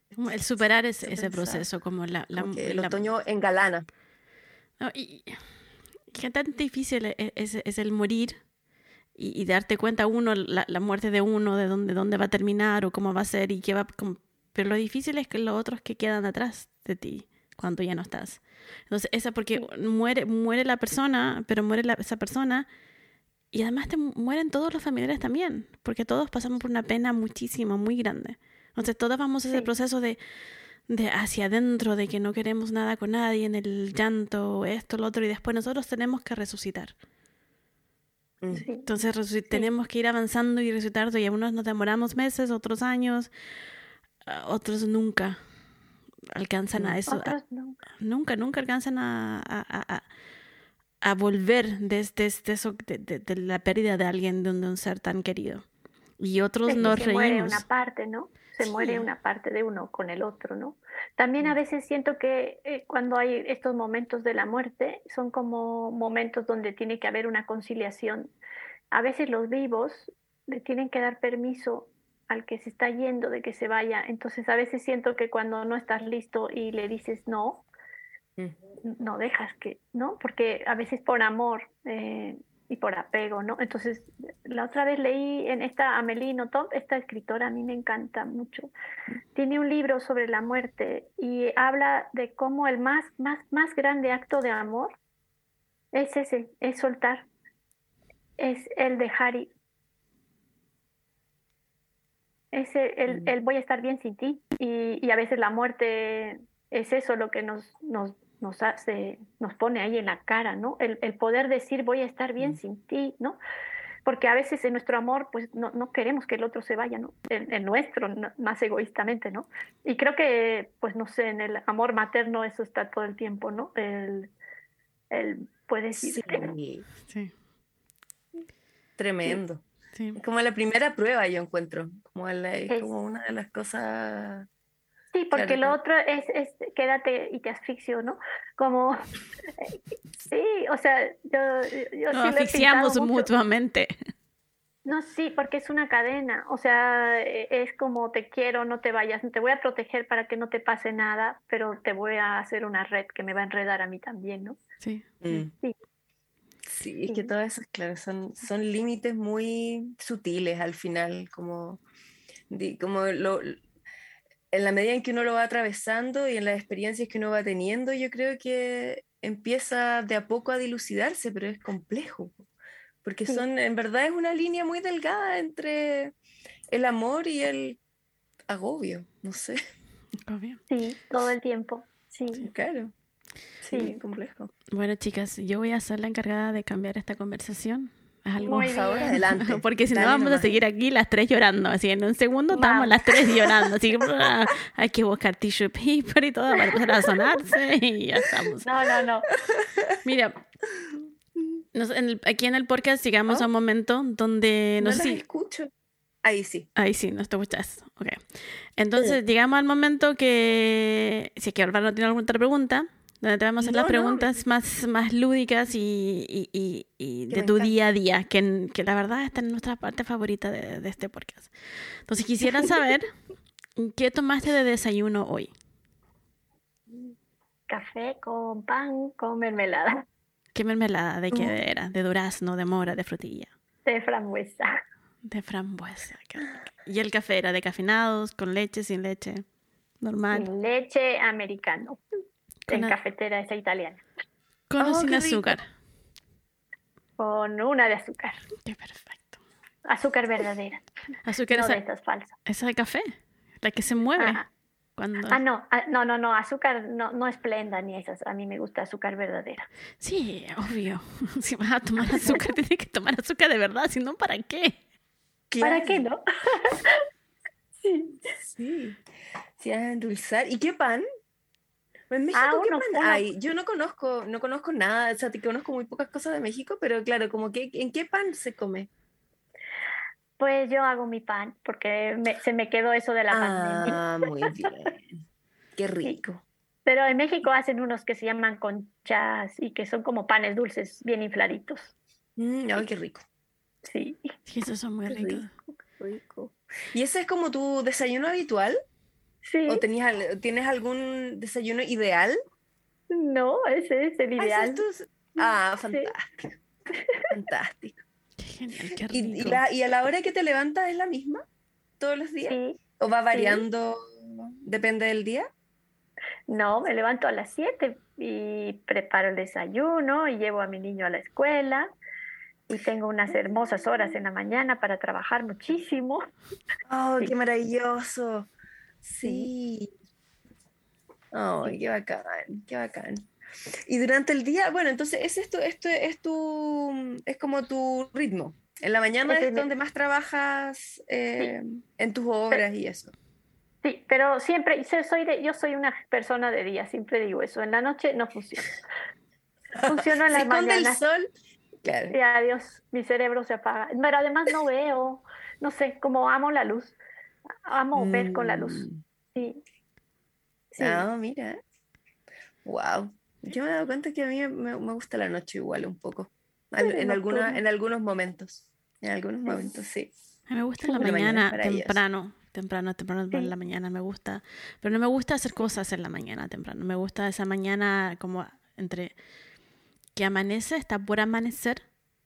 Como el superar ese pensaba. proceso, como Como que el otoño engalana. No, y qué tan difícil es el morir y darte cuenta uno, la muerte de uno, de dónde va a terminar o cómo va a ser y qué va... Pero lo difícil es que los otros que quedan atrás de ti cuando ya no estás. Entonces, porque muere la persona, pero muere esa persona y además mueren todos los familiares también, porque todos pasamos por una pena muchísimo, muy grande. Entonces, todos vamos a ese proceso de hacia adentro, de que no queremos nada con nadie, en el llanto, esto, lo otro, y después nosotros tenemos que resucitar. Sí. Entonces tenemos que ir avanzando y resucitando, y algunos nos demoramos meses, otros años, otros nunca alcanzan a eso. Otros no. Nunca alcanzan a volver desde eso, de la pérdida de alguien, de un ser tan querido. Y otros nos se reímos. Muere una parte, ¿no? Se muere una parte de uno con el otro, ¿no? También a veces siento que cuando hay estos momentos de la muerte, son como momentos donde tiene que haber una conciliación. A veces los vivos le tienen que dar permiso al que se está yendo de que se vaya. Entonces a veces siento que cuando no estás listo y le dices no, no dejas que, ¿no? Porque a veces por amor y por apego, ¿no? Entonces, la otra vez leí en esta Amélie Nothomb, esta escritora a mí me encanta mucho. Tiene un libro sobre la muerte y habla de cómo el más grande acto de amor es ese, es soltar, es el dejar ir. Es el voy a estar bien sin ti. Y a veces la muerte es eso lo que nos hace, nos pone ahí en la cara, ¿no? El poder decir voy a estar bien sin ti, ¿no? Porque a veces en nuestro amor, pues no queremos que el otro se vaya, ¿no? En nuestro, más egoístamente, ¿no? Y creo que, pues no sé, en el amor materno eso está todo el tiempo, ¿no? El puedes irte. Sí. Tremendo. Sí. Es como la primera prueba, yo encuentro. Como una de las cosas. Sí, porque lo otro es quédate y te asfixio, ¿no? Como, sí, o sea, yo Nos sí asfixiamos mutuamente. No, sí, porque es una cadena, o sea, es como te quiero, no te vayas, te voy a proteger para que no te pase nada, pero te voy a hacer una red que me va a enredar a mí también, ¿no? Sí. Sí, es que todas esas, claro, son límites muy sutiles al final, como en la medida en que uno lo va atravesando y en las experiencias que uno va teniendo, yo creo que empieza de a poco a dilucidarse, pero es complejo, porque en verdad es una línea muy delgada entre el amor y el agobio, no sé. Obvio. Sí, todo el tiempo, sí. Claro, sí, complejo. Bueno, chicas, yo voy a ser la encargada de cambiar esta conversación. Algo. Muy bien. Adelante. Porque si no vamos a seguir aquí las tres llorando. Así en un segundo estamos las tres llorando. Así que hay que buscar tissue paper y todo para empezar a sonarse y ya estamos. No. Mira, aquí en el podcast llegamos a un momento donde no sé. Escucho. Ahí sí. Ahí sí, no te escuchas. Okay. Entonces llegamos al momento que, si es que Álvaro no tiene alguna otra pregunta, donde te vamos a hacer las preguntas más lúdicas y de tu día a día, que la verdad está en nuestra parte favorita de este podcast. Entonces quisiera saber, ¿qué tomaste de desayuno hoy? Café con pan con mermelada. ¿Qué mermelada? ¿De qué era? ¿De durazno, de mora, de frutilla? De frambuesa. De frambuesa. ¿Y el café era de cafeinados, con leche, sin leche? Normal. Sin leche, americano. En cafetera esa italiana. ¿Con o sin azúcar? Con una de azúcar. Qué perfecto. Azúcar verdadera. Azúcar no de estas falsas. ¿Esa de café? La que se mueve. Ajá. No, azúcar no es Splenda ni esas. A mí me gusta azúcar verdadera. Sí, obvio. Si vas a tomar azúcar, tienes que tomar azúcar de verdad, si no, ¿para qué? Claro. ¿Para qué, no? Sí. Si vas a endulzar. ¿Y qué pan? En México, ¿qué pan hay? Yo no conozco nada, o sea, te conozco muy pocas cosas de México, pero claro, como que, ¿en qué pan se come? Pues yo hago mi pan, porque se me quedó eso de la pandemia. Ah, muy bien. Qué rico. Sí. Pero en México hacen unos que se llaman conchas y que son como panes dulces, bien infladitos. Ay, qué rico. Sí. Sí, esos son muy ricos. Rico. ¿Y ese es como tu desayuno habitual? Sí, ¿O tienes algún desayuno ideal? no, ese es el ideal. Sí, Fantástico, fantástico. Qué genial, qué ¿Y, rico. y a la hora que te levantas es la misma todos los días? sí, ¿O va sí. variando? Depende del día. No, me levanto a las 7 y preparo el desayuno y llevo a mi niño a la escuela y tengo unas hermosas horas en la mañana para trabajar muchísimo. ¡Oh, qué Sí, maravilloso! sí, Sí. ¡Oh, sí. qué bacán, qué bacán! Y durante el día, bueno, entonces ese es como tu ritmo. En la mañana Ese es es donde más trabajas sí, en tus pe- obras y eso. sí, pero siempre, yo soy una persona de día, siempre digo eso. En la noche no funciona. Funciono en Se las esconde el mañanas sol, claro. y adiós, mi cerebro se apaga. Pero además no veo, no sé, como amo la luz, amo ver con la luz. Mm. Sí, sí, Ah, mira. Wow. Yo me he dado cuenta que a mí me gusta la noche igual un poco. eres nocturno. En algunos momentos. En algunos Sí, momentos, sí. A mí me gusta en la La mañana es mañana maravillosa. temprano en sí, la mañana me gusta. Pero no me gusta hacer cosas en la mañana temprano. Me gusta esa mañana como entre que amanece, está por amanecer.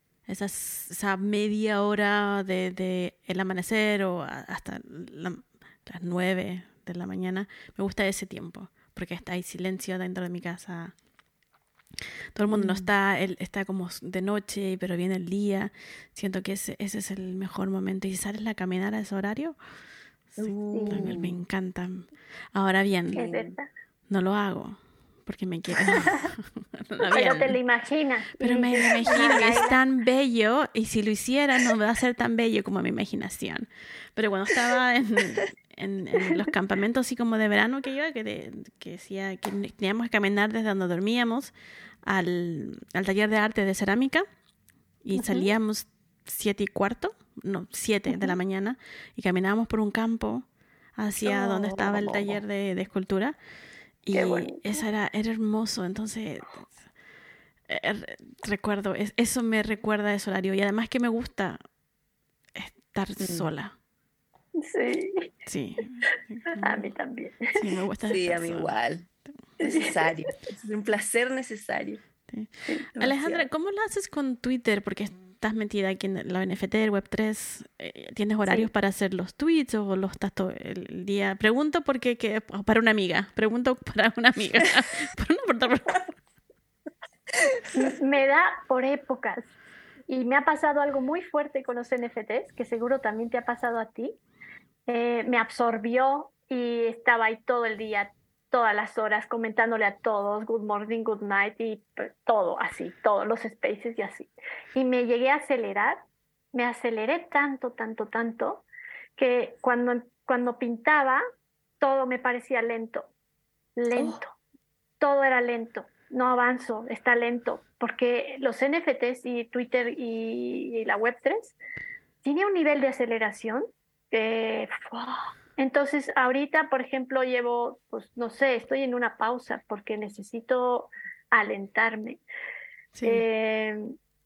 Esa media hora de el amanecer o hasta las 9 de la mañana. Me gusta ese tiempo. Porque hay silencio dentro de mi casa. Todo el mundo no Mm. está, está como de noche, pero viene el día. Siento que ese es el mejor momento. Y si sales a caminar a ese horario, sí, me Uh, encanta. Ahora qué bien, es lindo. verdad. no lo hago porque me quiero. No, Pero te lo bien. imaginas y Pero me dices, lo imagino y es Laila, tan bello y si lo hiciera no va a ser tan bello como mi imaginación. Pero cuando estaba en los campamentos así como de verano que iba, que decía que teníamos que caminar desde donde dormíamos al taller de arte de cerámica y ujú, salíamos 7:15, no, 7 de la ujú. mañana y caminábamos por un campo hacia donde estaba el taller Oh, de escultura qué y eso bonito. era hermoso. Entonces recuerdo, eso me recuerda a ese horario y además que me gusta estar Mm. sola. Sí, Sí, a mí también. sí, me gusta Sí, estar a mí sola. igual. Necesario. Es un placer necesario. Sí. Sí. Alejandra, Demasiado. ¿cómo lo haces con Twitter? Porque estás metida aquí en la NFT, el Web3. ¿Tienes horarios Sí. para hacer los tweets o los estás todo el día? Pregunto porque para una amiga. Pregunto para una amiga. Me da por épocas. Y me ha pasado algo muy fuerte con los NFTs, que seguro también te ha pasado a ti. Me absorbió y estaba ahí todo el día, todas las horas, comentándole a todos, good morning, good night y todo así, todos los spaces y así. Y me llegué a acelerar, me aceleré tanto, tanto, tanto, que cuando pintaba, todo me parecía lento, lento, Oh, todo era lento. No avanzo, está lento, porque los NFTs y Twitter y la Web3 tiene un nivel de aceleración que... ¡fua! Entonces, ahorita, por ejemplo, llevo, pues no sé, estoy en una pausa porque necesito alentarme. Sí, Eh,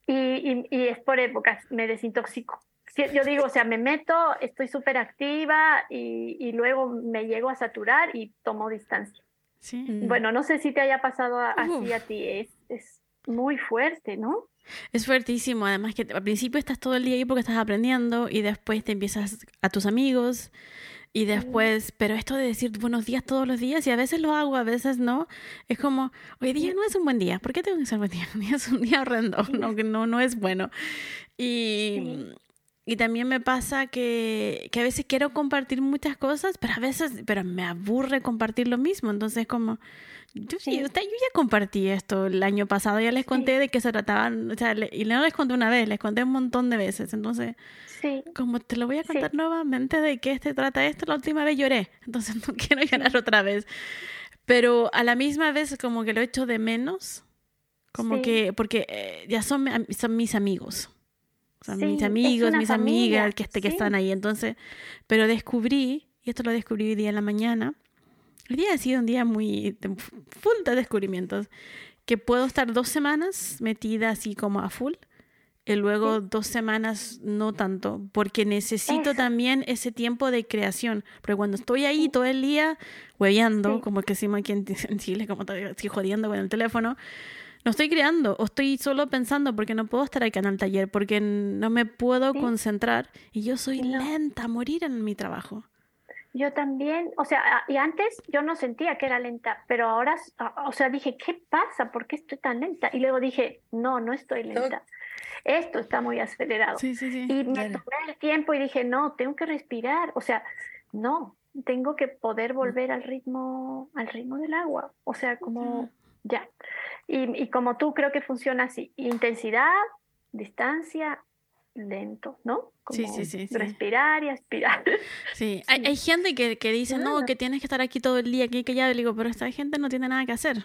y es por épocas, me desintoxico. Yo digo, o sea, me meto, estoy súper activa y luego me llego a saturar y tomo distancia. sí. mm. Bueno, no sé si te haya pasado así a Uf. ti, es muy fuerte, ¿no? Es fuertísimo. Además que al principio estás todo el día ahí porque estás aprendiendo y después te empiezas a tus amigos. Y Sí, después, pero esto de decir buenos días todos los días, y a veces lo hago, a veces no, es como, hoy día no es un buen día, ¿por qué tengo que ser buen día? Hoy día es un día horrendo, no, que no es bueno. sí, Y también me pasa que a veces quiero compartir muchas cosas, pero a veces, pero me aburre compartir lo mismo, entonces como, yo sí, ya compartí esto el año pasado, ya les sí, conté de qué se trataban, o sea, y no les conté una vez, les conté un montón de veces, entonces sí, como te lo voy a sí, contar nuevamente de qué se trata esto, la última vez lloré, entonces no quiero llorar sí, otra vez. Pero a la misma vez como que lo echo de menos, como sí, que, porque ya son mis amigos. Son mis sí, es amigos, una mis amigas familia, que están sí, ahí. Entonces, pero descubrí, y esto lo descubrí hoy día en la mañana, el día ha sido un día muy full de descubrimientos, que puedo estar 2 semanas metida así como a full y luego 2 semanas no tanto, porque necesito también ese tiempo de creación, porque cuando estoy ahí todo el día hueveando, como que decimos aquí en Chile, como estoy jodiendo con el teléfono, no estoy creando, o estoy solo pensando, porque no puedo estar acá en el taller, porque no me puedo concentrar, y yo soy lenta a morir en mi trabajo. Yo también, o sea, y antes yo no sentía que era lenta, pero ahora, o sea, dije, ¿qué pasa? ¿Por qué estoy tan lenta? Y luego dije, no estoy lenta. Esto está muy acelerado. Sí. Y me tomé el tiempo y dije, no, tengo que respirar. O sea, no, tengo que poder volver al ritmo del agua. O sea, como ya. Y como tú, creo que funciona así. Intensidad, distancia, lento, ¿no? Como sí. respirar y aspirar. Sí, hay gente que dice, no, que tienes que estar aquí todo el día, aquí que ya, le digo, pero esta gente no tiene nada que hacer.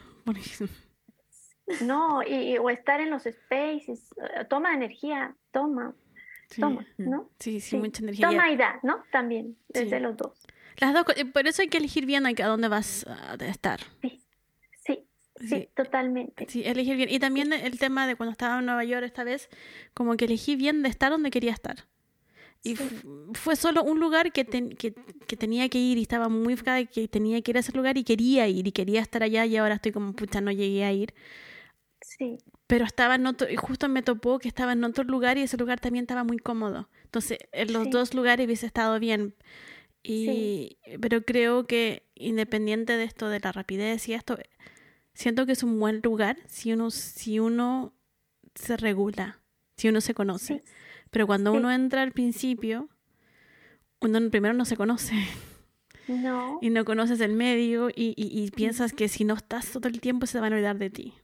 No, o estar en los spaces, toma energía, toma, ¿no? Sí, mucha energía. Toma y da, ¿no? También, desde los dos. Las dos, por eso hay que elegir bien a dónde vas a estar. Sí, totalmente. Sí, elegir bien. Y también el tema de cuando estaba en Nueva York esta vez, como que elegí bien de estar donde quería estar. Y fue solo un lugar que tenía que ir y estaba muy enfocada que tenía que ir a ese lugar y quería ir y quería estar allá y ahora estoy como, pucha, no llegué a ir. Sí. Pero estaba en otro, y justo me topó que estaba en otro lugar y ese lugar también estaba muy cómodo. Entonces, en los dos lugares hubiese estado bien. Pero creo que independiente de esto, de la rapidez y esto, siento que es un buen lugar si uno se regula, si uno se conoce. Pero cuando uno entra al principio, uno primero no se conoce. No. Y no conoces el medio y piensas que si no estás todo el tiempo se van a olvidar de ti.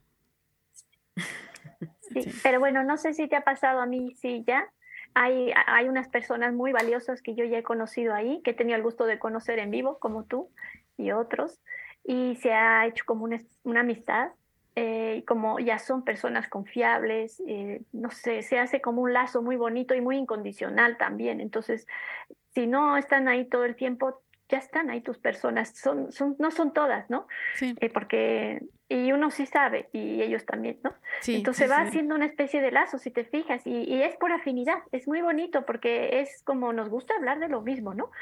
Sí, pero bueno, no sé si te ha pasado a mí, sí, ya. Hay unas personas muy valiosas que yo ya he conocido ahí, que he tenido el gusto de conocer en vivo, como tú y otros, y se ha hecho como una amistad, como ya son personas confiables, no sé, se hace como un lazo muy bonito y muy incondicional también. Entonces, si no están ahí todo el tiempo, ya están ahí tus personas, no son todas, ¿no? Sí. Y uno sí sabe, y ellos también, ¿no? Sí, Entonces va haciendo una especie de lazo, si te fijas, y es por afinidad, es muy bonito porque es como nos gusta hablar de lo mismo, ¿no?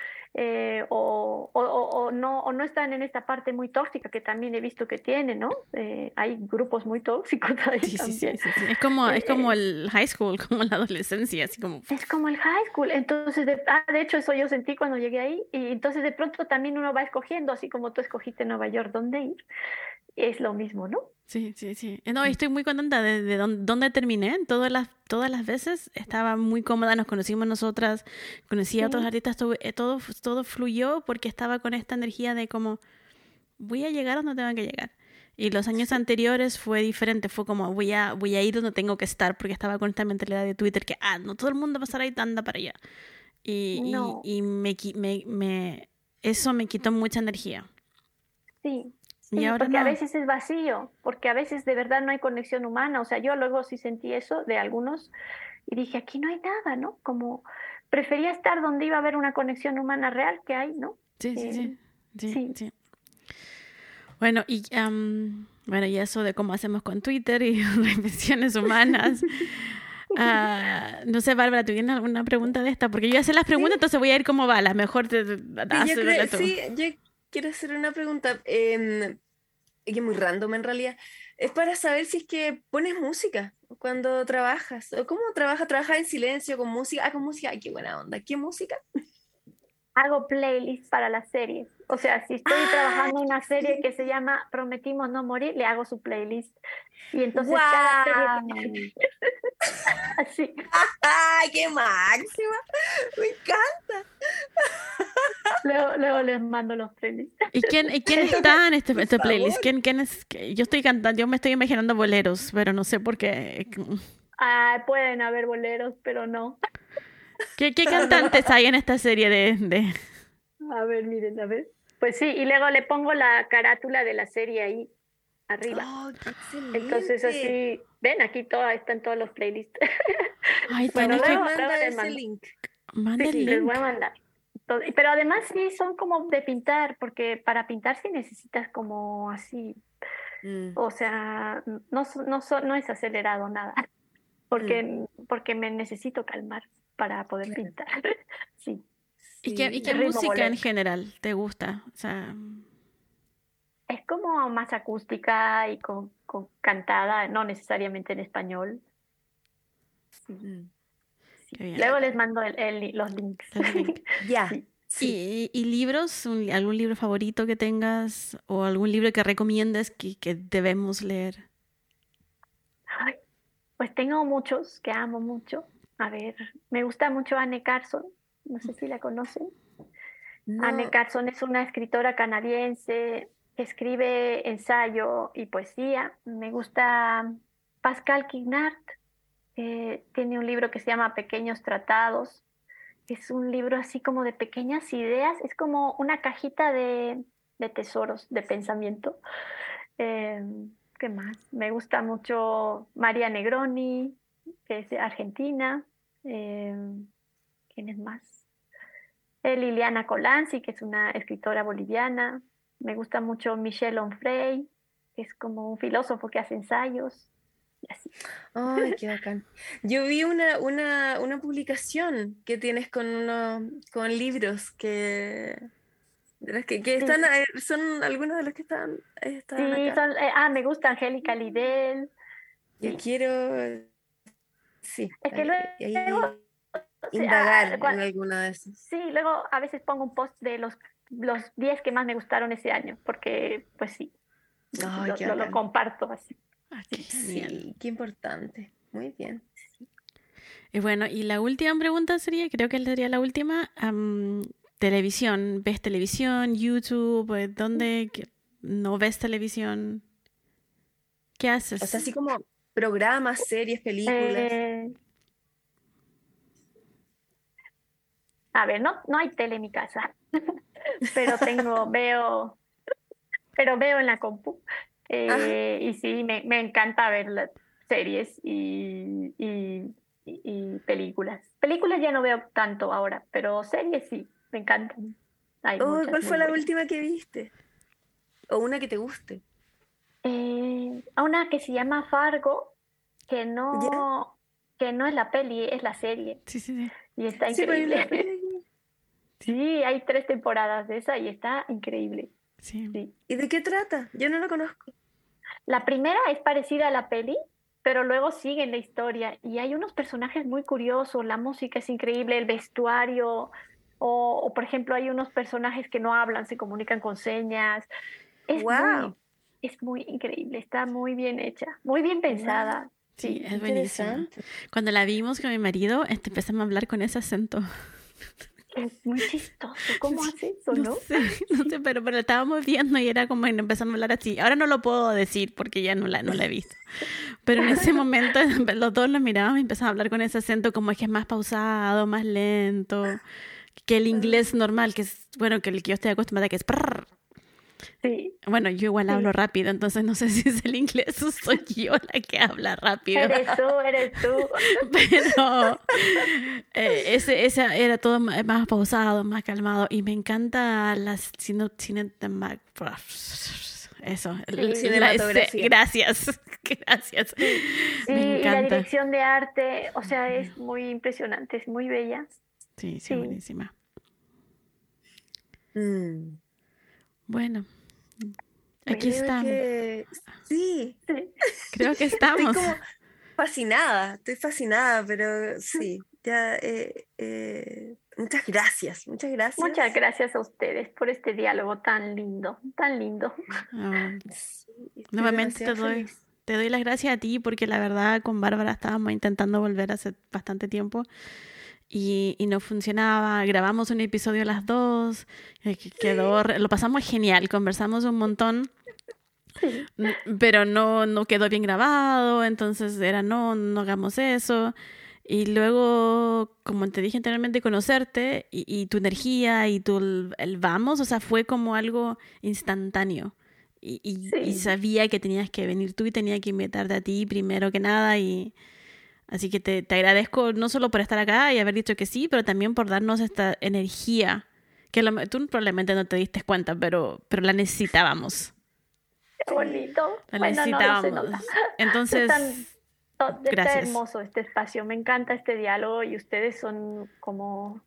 O no están en esta parte muy tóxica que también he visto que tienen, ¿no? Hay grupos muy tóxicos ahí también. Sí. Es como el high school, como la adolescencia, así como... Es como el high school, entonces, de hecho eso yo sentí cuando llegué ahí, y entonces de pronto también uno va escogiendo, así como tú escogiste Nueva York, dónde ir, es lo mismo, ¿no? Sí. No, estoy muy contenta de dónde terminé. Todas las veces estaba muy cómoda, nos conocimos nosotras, conocí a otros artistas, todo fluyó porque estaba con esta energía de como, voy a llegar donde tengo que llegar. Y los años anteriores fue diferente, fue como, voy a ir donde tengo que estar, porque estaba con esta mentalidad de Twitter que, no todo el mundo va a estar ahí, anda para allá. Y eso me quitó mucha energía. Sí. Y ahora porque a veces es vacío, porque a veces de verdad no hay conexión humana. O sea, yo luego sí sentí eso de algunos y dije, aquí no hay nada, ¿no? Como prefería estar donde iba a haber una conexión humana real que hay, ¿no? Sí. Bueno, y eso de cómo hacemos con Twitter y reinvenciones humanas. No sé, Bárbara, ¿tú tienes alguna pregunta de esta? Porque yo hice las preguntas, entonces voy a ir como va. La mejor yo quiero hacer una pregunta que es muy random en realidad. Es para saber si es que pones música cuando trabajas. ¿O cómo trabajas? ¿Trabajas en silencio, con música? Con música. Ay, qué buena onda. ¿Qué música? Hago playlists para las series. O sea, si estoy trabajando en una serie que se llama Prometimos no morir, le hago su playlist. Y entonces cada serie... Así. ¡Ay, qué máxima! Me encanta. Luego les mando los playlists. ¿Y quién está en este playlist? ¿Quién es? Yo estoy cantando, yo me estoy imaginando boleros, pero no sé por qué. Pueden haber boleros, pero no. ¿Qué cantantes hay en esta serie de...? A ver, miren, a ver. Pues sí, y luego le pongo la carátula de la serie ahí arriba. ¡Oh, qué excelente! Entonces así, ven, aquí están todos los playlists. Ay, bueno, luego manda ese mando. link. Manda el link. Les voy a mandar. Pero además sí son como de pintar, porque para pintar sí necesitas como así, o sea, no es acelerado nada. porque me necesito calmar para poder Claro. pintar. Sí, ¿Y qué el ritmo música bolero. en general te gusta? O sea, Es como más acústica y con cantada, no necesariamente en español. Sí, Mm, sí. qué bien. Luego ya, les mando los links. Los links. ya, Sí. sí. ¿Y libros? ¿Algún libro favorito que tengas? ¿O algún libro que recomiendes que debemos leer? Ay, pues tengo muchos que amo mucho. A ver, me gusta mucho Anne Carson, no sé si la conocen. Anne No, Carson es una escritora canadiense que escribe ensayo y poesía. Me gusta Pascal Quignard, tiene un libro que se llama Pequeños Tratados. Es un libro así como de pequeñas ideas, es como una cajita de tesoros, de pensamiento. Eh, ¿Qué más? Me gusta mucho María Negroni, que es de Argentina. Eh, ¿Quién es más? Liliana Colanzi, que es una escritora boliviana. Me gusta mucho Michel Onfray, que es como un filósofo que hace ensayos. Y así. ay, qué bacán. Yo vi una publicación que tienes con libros de los que Sí, están, son algunos de los que estaban sí, acá. me gusta Angélica Lidl. Yo Sí. quiero, sí, Es que luego, ahí sí, indagar en alguno de esos. sí, luego a veces pongo un post de los 10 que más me gustaron ese año, porque pues sí, Ay, qué lo bacán. comparto así. Ah, qué Sí. genial. Sí, qué importante. Muy bien. Y bueno, y la última pregunta sería, creo que sería la última, televisión. ¿Ves televisión, YouTube? ¿Dónde no ves televisión? ¿Qué O sea, haces? así como programas, series, películas. Eh, a ver, no hay tele en mi casa, pero veo en la compu. Ajá. Y sí, me encanta ver las series y películas. Películas ya no veo tanto ahora, pero series sí, me encantan. Hay Oh, muchas ¿cuál muy fue la buenas. última que viste? O una que te guste. A una que se llama Fargo, que ¿Ya? no, que no es la peli, es la serie. Sí, sí, sí. Y está Sí, pues hay una increíble. peli aquí. Sí, hay 3 temporadas de esa y está increíble. Sí. Sí. ¿Y de qué trata? Yo no la conozco. La primera es parecida a la peli, pero luego sigue en la historia y hay unos personajes muy curiosos, la música es increíble, el vestuario, o por ejemplo hay unos personajes que no hablan, se comunican con señas. Es ¡Wow! es muy increíble, está muy bien hecha, muy bien ¡Wow! pensada. Sí, Sí, es buenísima. Interesante. Cuando la vimos con mi marido, empezamos a hablar con ese acento. es muy chistoso. ¿Cómo Sí, hace eso, no no? sé, no sé, pero lo estábamos viendo y era como que empezamos a hablar así. Ahora no lo puedo decir porque ya no la he visto. Pero en ese momento los dos nos mirábamos y empezamos a hablar con ese acento como es que es más pausado, más lento, que el inglés Ah, normal, que es, bueno, que el que yo estoy acostumbrada, que es prrr. Sí, Bueno, yo igual hablo sí. rápido, entonces no sé si es el inglés o soy yo la que habla rápido. Eres tú. Pero ese era todo más pausado, más calmado. Y me encanta las eso. Sí, cinematografía. Gracias. Gracias. sí, sí, Me y la encanta. dirección de arte, o sea, es muy impresionante, es muy bella. Sí, sí, Sí, buenísima. Mm, Bueno, aquí bueno, creo estamos. que sí. sí. Creo que Estoy estamos. como estoy fascinada, pero sí, ya, muchas gracias, muchas Muchas gracias. gracias a ustedes por este diálogo tan lindo, tan lindo. Ah, Sí, estoy nuevamente demasiado feliz. te doy las gracias a ti porque la verdad con Bárbara estábamos intentando volver hace bastante tiempo y no funcionaba. Grabamos un episodio las dos, lo pasamos genial, conversamos un montón, Sí, pero no quedó bien grabado, entonces era no hagamos eso. Y luego, como te dije anteriormente, conocerte y tu energía y el vamos, o sea, fue como algo instantáneo. Y sí, sabía que tenías que venir tú y tenía que invitarte a ti primero que nada. Y así que te agradezco no solo por estar acá y haber dicho que sí, pero también por darnos esta energía que tú probablemente no te diste cuenta, pero la necesitábamos. qué bonito. Sí, La Bueno, no se necesitábamos. nota. Se están, Entonces, Está Gracias. hermoso este espacio, me encanta este diálogo y ustedes son como,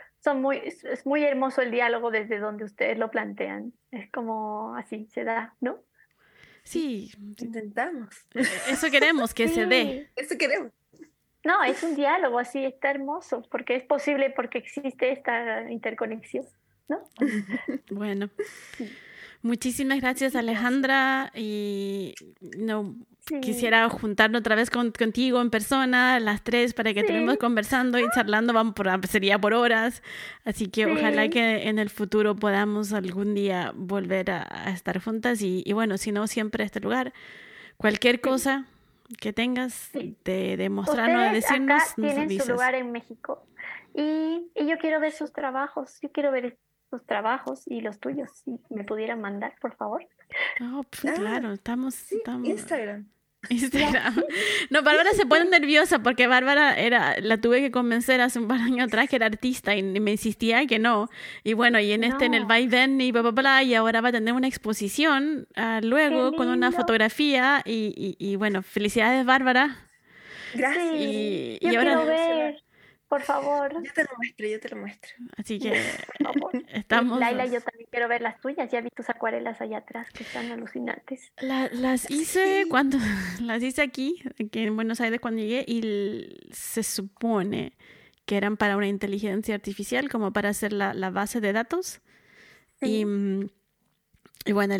es muy hermoso el diálogo desde donde ustedes lo plantean. Es como así se da, ¿no? Sí, Intentamos. eso queremos, que se dé. Sí, Eso queremos. no, es un diálogo así, está hermoso, porque es posible porque existe esta interconexión, ¿no? Bueno, muchísimas gracias, Alejandra. Y no Sí, quisiera juntarnos otra vez contigo en persona, las tres, para que estemos sí, conversando y charlando. Sería por horas. Así que ojalá sí, que en el futuro podamos algún día volver a estar juntas. Y bueno, si no, siempre este lugar. Cualquier sí, cosa que tengas sí. de mostrarnos, de Ustedes acá decirnos, nos tienen su avisas. lugar en México y yo quiero ver sus trabajos, yo quiero ver sus trabajos y los tuyos, si me pudieran mandar, por favor. Oh, Ah, claro, estamos... sí, Instagram. Instagram. No, Bárbara se pone nerviosa porque Bárbara la tuve que convencer hace un par de años atrás que era artista y me insistía que no. Y bueno, y en el No, vaivén y bla, bla, bla, y ahora va a tener una exposición qué luego con una lindo. fotografía y bueno, felicidades Bárbara. Gracias. Sí, Y yo ahora, quiero ver, por favor, Yo te lo muestro. así que por favor. Y estamos... Laila, yo también quiero ver las tuyas, ya vi tus acuarelas allá atrás que están alucinantes. Las hice Sí. cuando las hice aquí en Buenos Aires cuando llegué y se supone que eran para una inteligencia artificial como para hacer la base de datos y, Sí, y bueno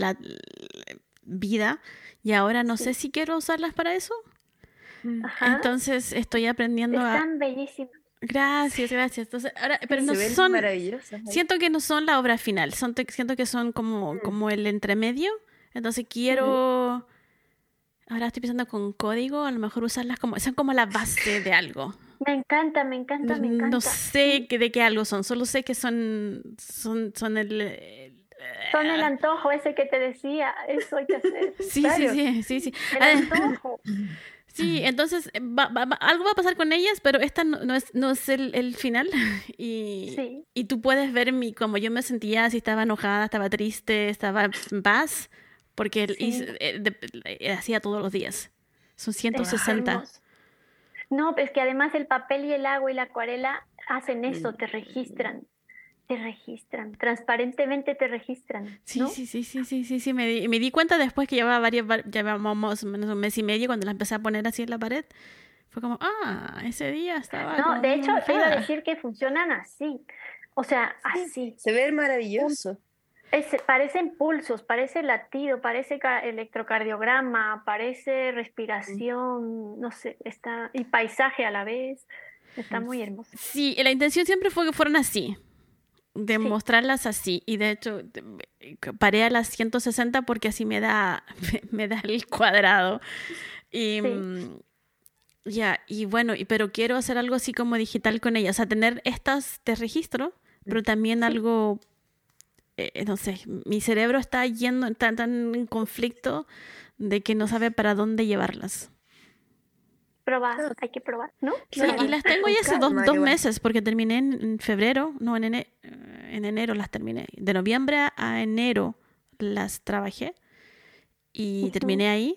vida y ahora no sé sí, si quiero usarlas para eso, ajá, entonces estoy aprendiendo a... están bellísimas. Gracias. Entonces, ahora, pero Se no ven son, maravillosas ahí. siento que no son la obra final, siento que son como el entremedio, entonces quiero... Ahora estoy pensando con código, a lo mejor usarlas son como la base de algo. Me encanta, me encanta, me No encanta. sé de qué algo son, solo sé que son Son el antojo ese que te decía, eso hay que hacer. sí. Claro. Sí. El antojo. Sí, entonces algo va a pasar con ellas, pero esta no es el final. Sí, Y tú puedes ver como yo me sentía, si estaba enojada, estaba triste, estaba en paz, porque sí, hacía todos los días. Son es 160. hermoso. No, es que además el papel y el agua y la acuarela hacen eso, te registran, transparentemente te registran, Sí. ¿no? Me di cuenta después que llevábamos más o menos un mes y medio cuando la empecé a poner así en la pared. Fue como, ese día estaba No, como de muy hecho, te iba a enojada. decir que funcionan así, o sea, así. Se ve maravilloso. Parecen pulsos, parece latido, parece electrocardiograma, parece respiración, no sé, y paisaje a la vez, está muy hermoso. Sí, la intención siempre fue que fueran así, de Sí, mostrarlas así. Y de hecho, paré a las 160 porque así me da, me da el cuadrado. Y sí, ya, y bueno, pero quiero hacer algo así como digital con ellas, o sea, tener estas de registro, pero también sí. algo, no sé, mi cerebro está yendo tan en conflicto de que no sabe para dónde llevarlas. Probar, Claro. hay que probar, ¿no? Sí, Probar. y las tengo ya hace Calma, dos que bueno. meses, porque terminé en febrero, no, en enero las terminé. De noviembre a enero las trabajé y terminé ahí.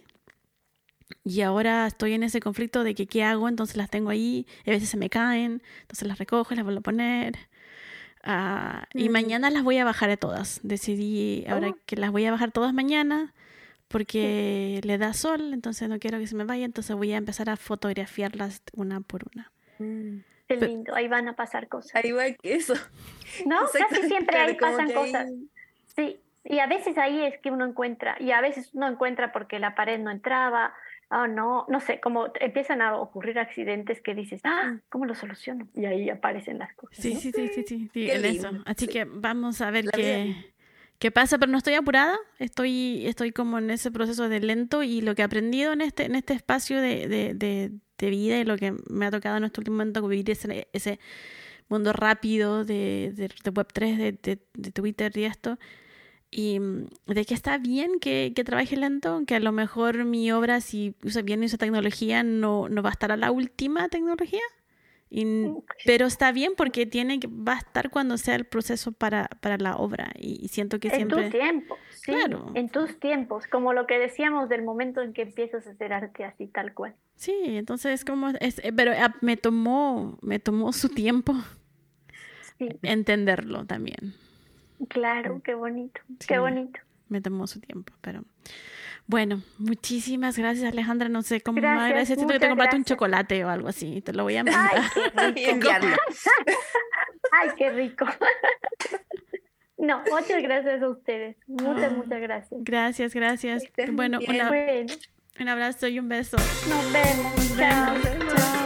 Y ahora estoy en ese conflicto de que qué hago, entonces las tengo ahí, y a veces se me caen, entonces las recojo y las vuelvo a poner. Y mañana las voy a bajar a todas. Decidí ahora que las voy a bajar todas mañana porque le da sol, entonces no quiero que se me vaya, entonces voy a empezar a fotografiarlas una por una. Qué lindo, ahí van a pasar cosas. Al igual que eso. ¿No? Casi Exactamente, siempre claro, ahí como pasan que cosas. ahí- Sí, y a veces ahí es que uno encuentra, y a veces uno encuentra porque la pared no entraba, no sé, como empiezan a ocurrir accidentes que dices, ¿cómo lo soluciono? Y ahí aparecen las cosas, Sí, ¿no? sí, Qué en lindo, eso. Así sí. que vamos a ver La vida. qué pasa, pero no estoy apurada, estoy como en ese proceso de lento y lo que he aprendido en este espacio de vida y lo que me ha tocado en este último momento vivir ese mundo rápido de Web3, de Twitter y esto, y de que está bien que trabaje lento, que a lo mejor mi obra, si usa tecnología, no va a estar a la última tecnología. Pero está bien porque va a estar cuando sea el proceso para la obra y siento que siempre... En tu tiempo, sí, Claro. en tus tiempos, como lo que decíamos del momento en que empiezas a hacer arte así tal cual. Sí, entonces pero me tomó su tiempo entenderlo también. Claro, qué bonito, Sí, qué bonito. Me tomó su tiempo, pero... Bueno, muchísimas gracias, Alejandra. No sé cómo Gracias, agradecer. Siento que te muchas compraste un gracias. chocolate o algo así. Te lo voy a mandar. Ay, qué rico. Enviarlo. Ay, qué rico. No, muchas gracias a ustedes. Muchas gracias. Gracias. Estén Bueno, bien. Bueno, un abrazo y un beso. nos vemos. Nos Chao. vemos. Chao.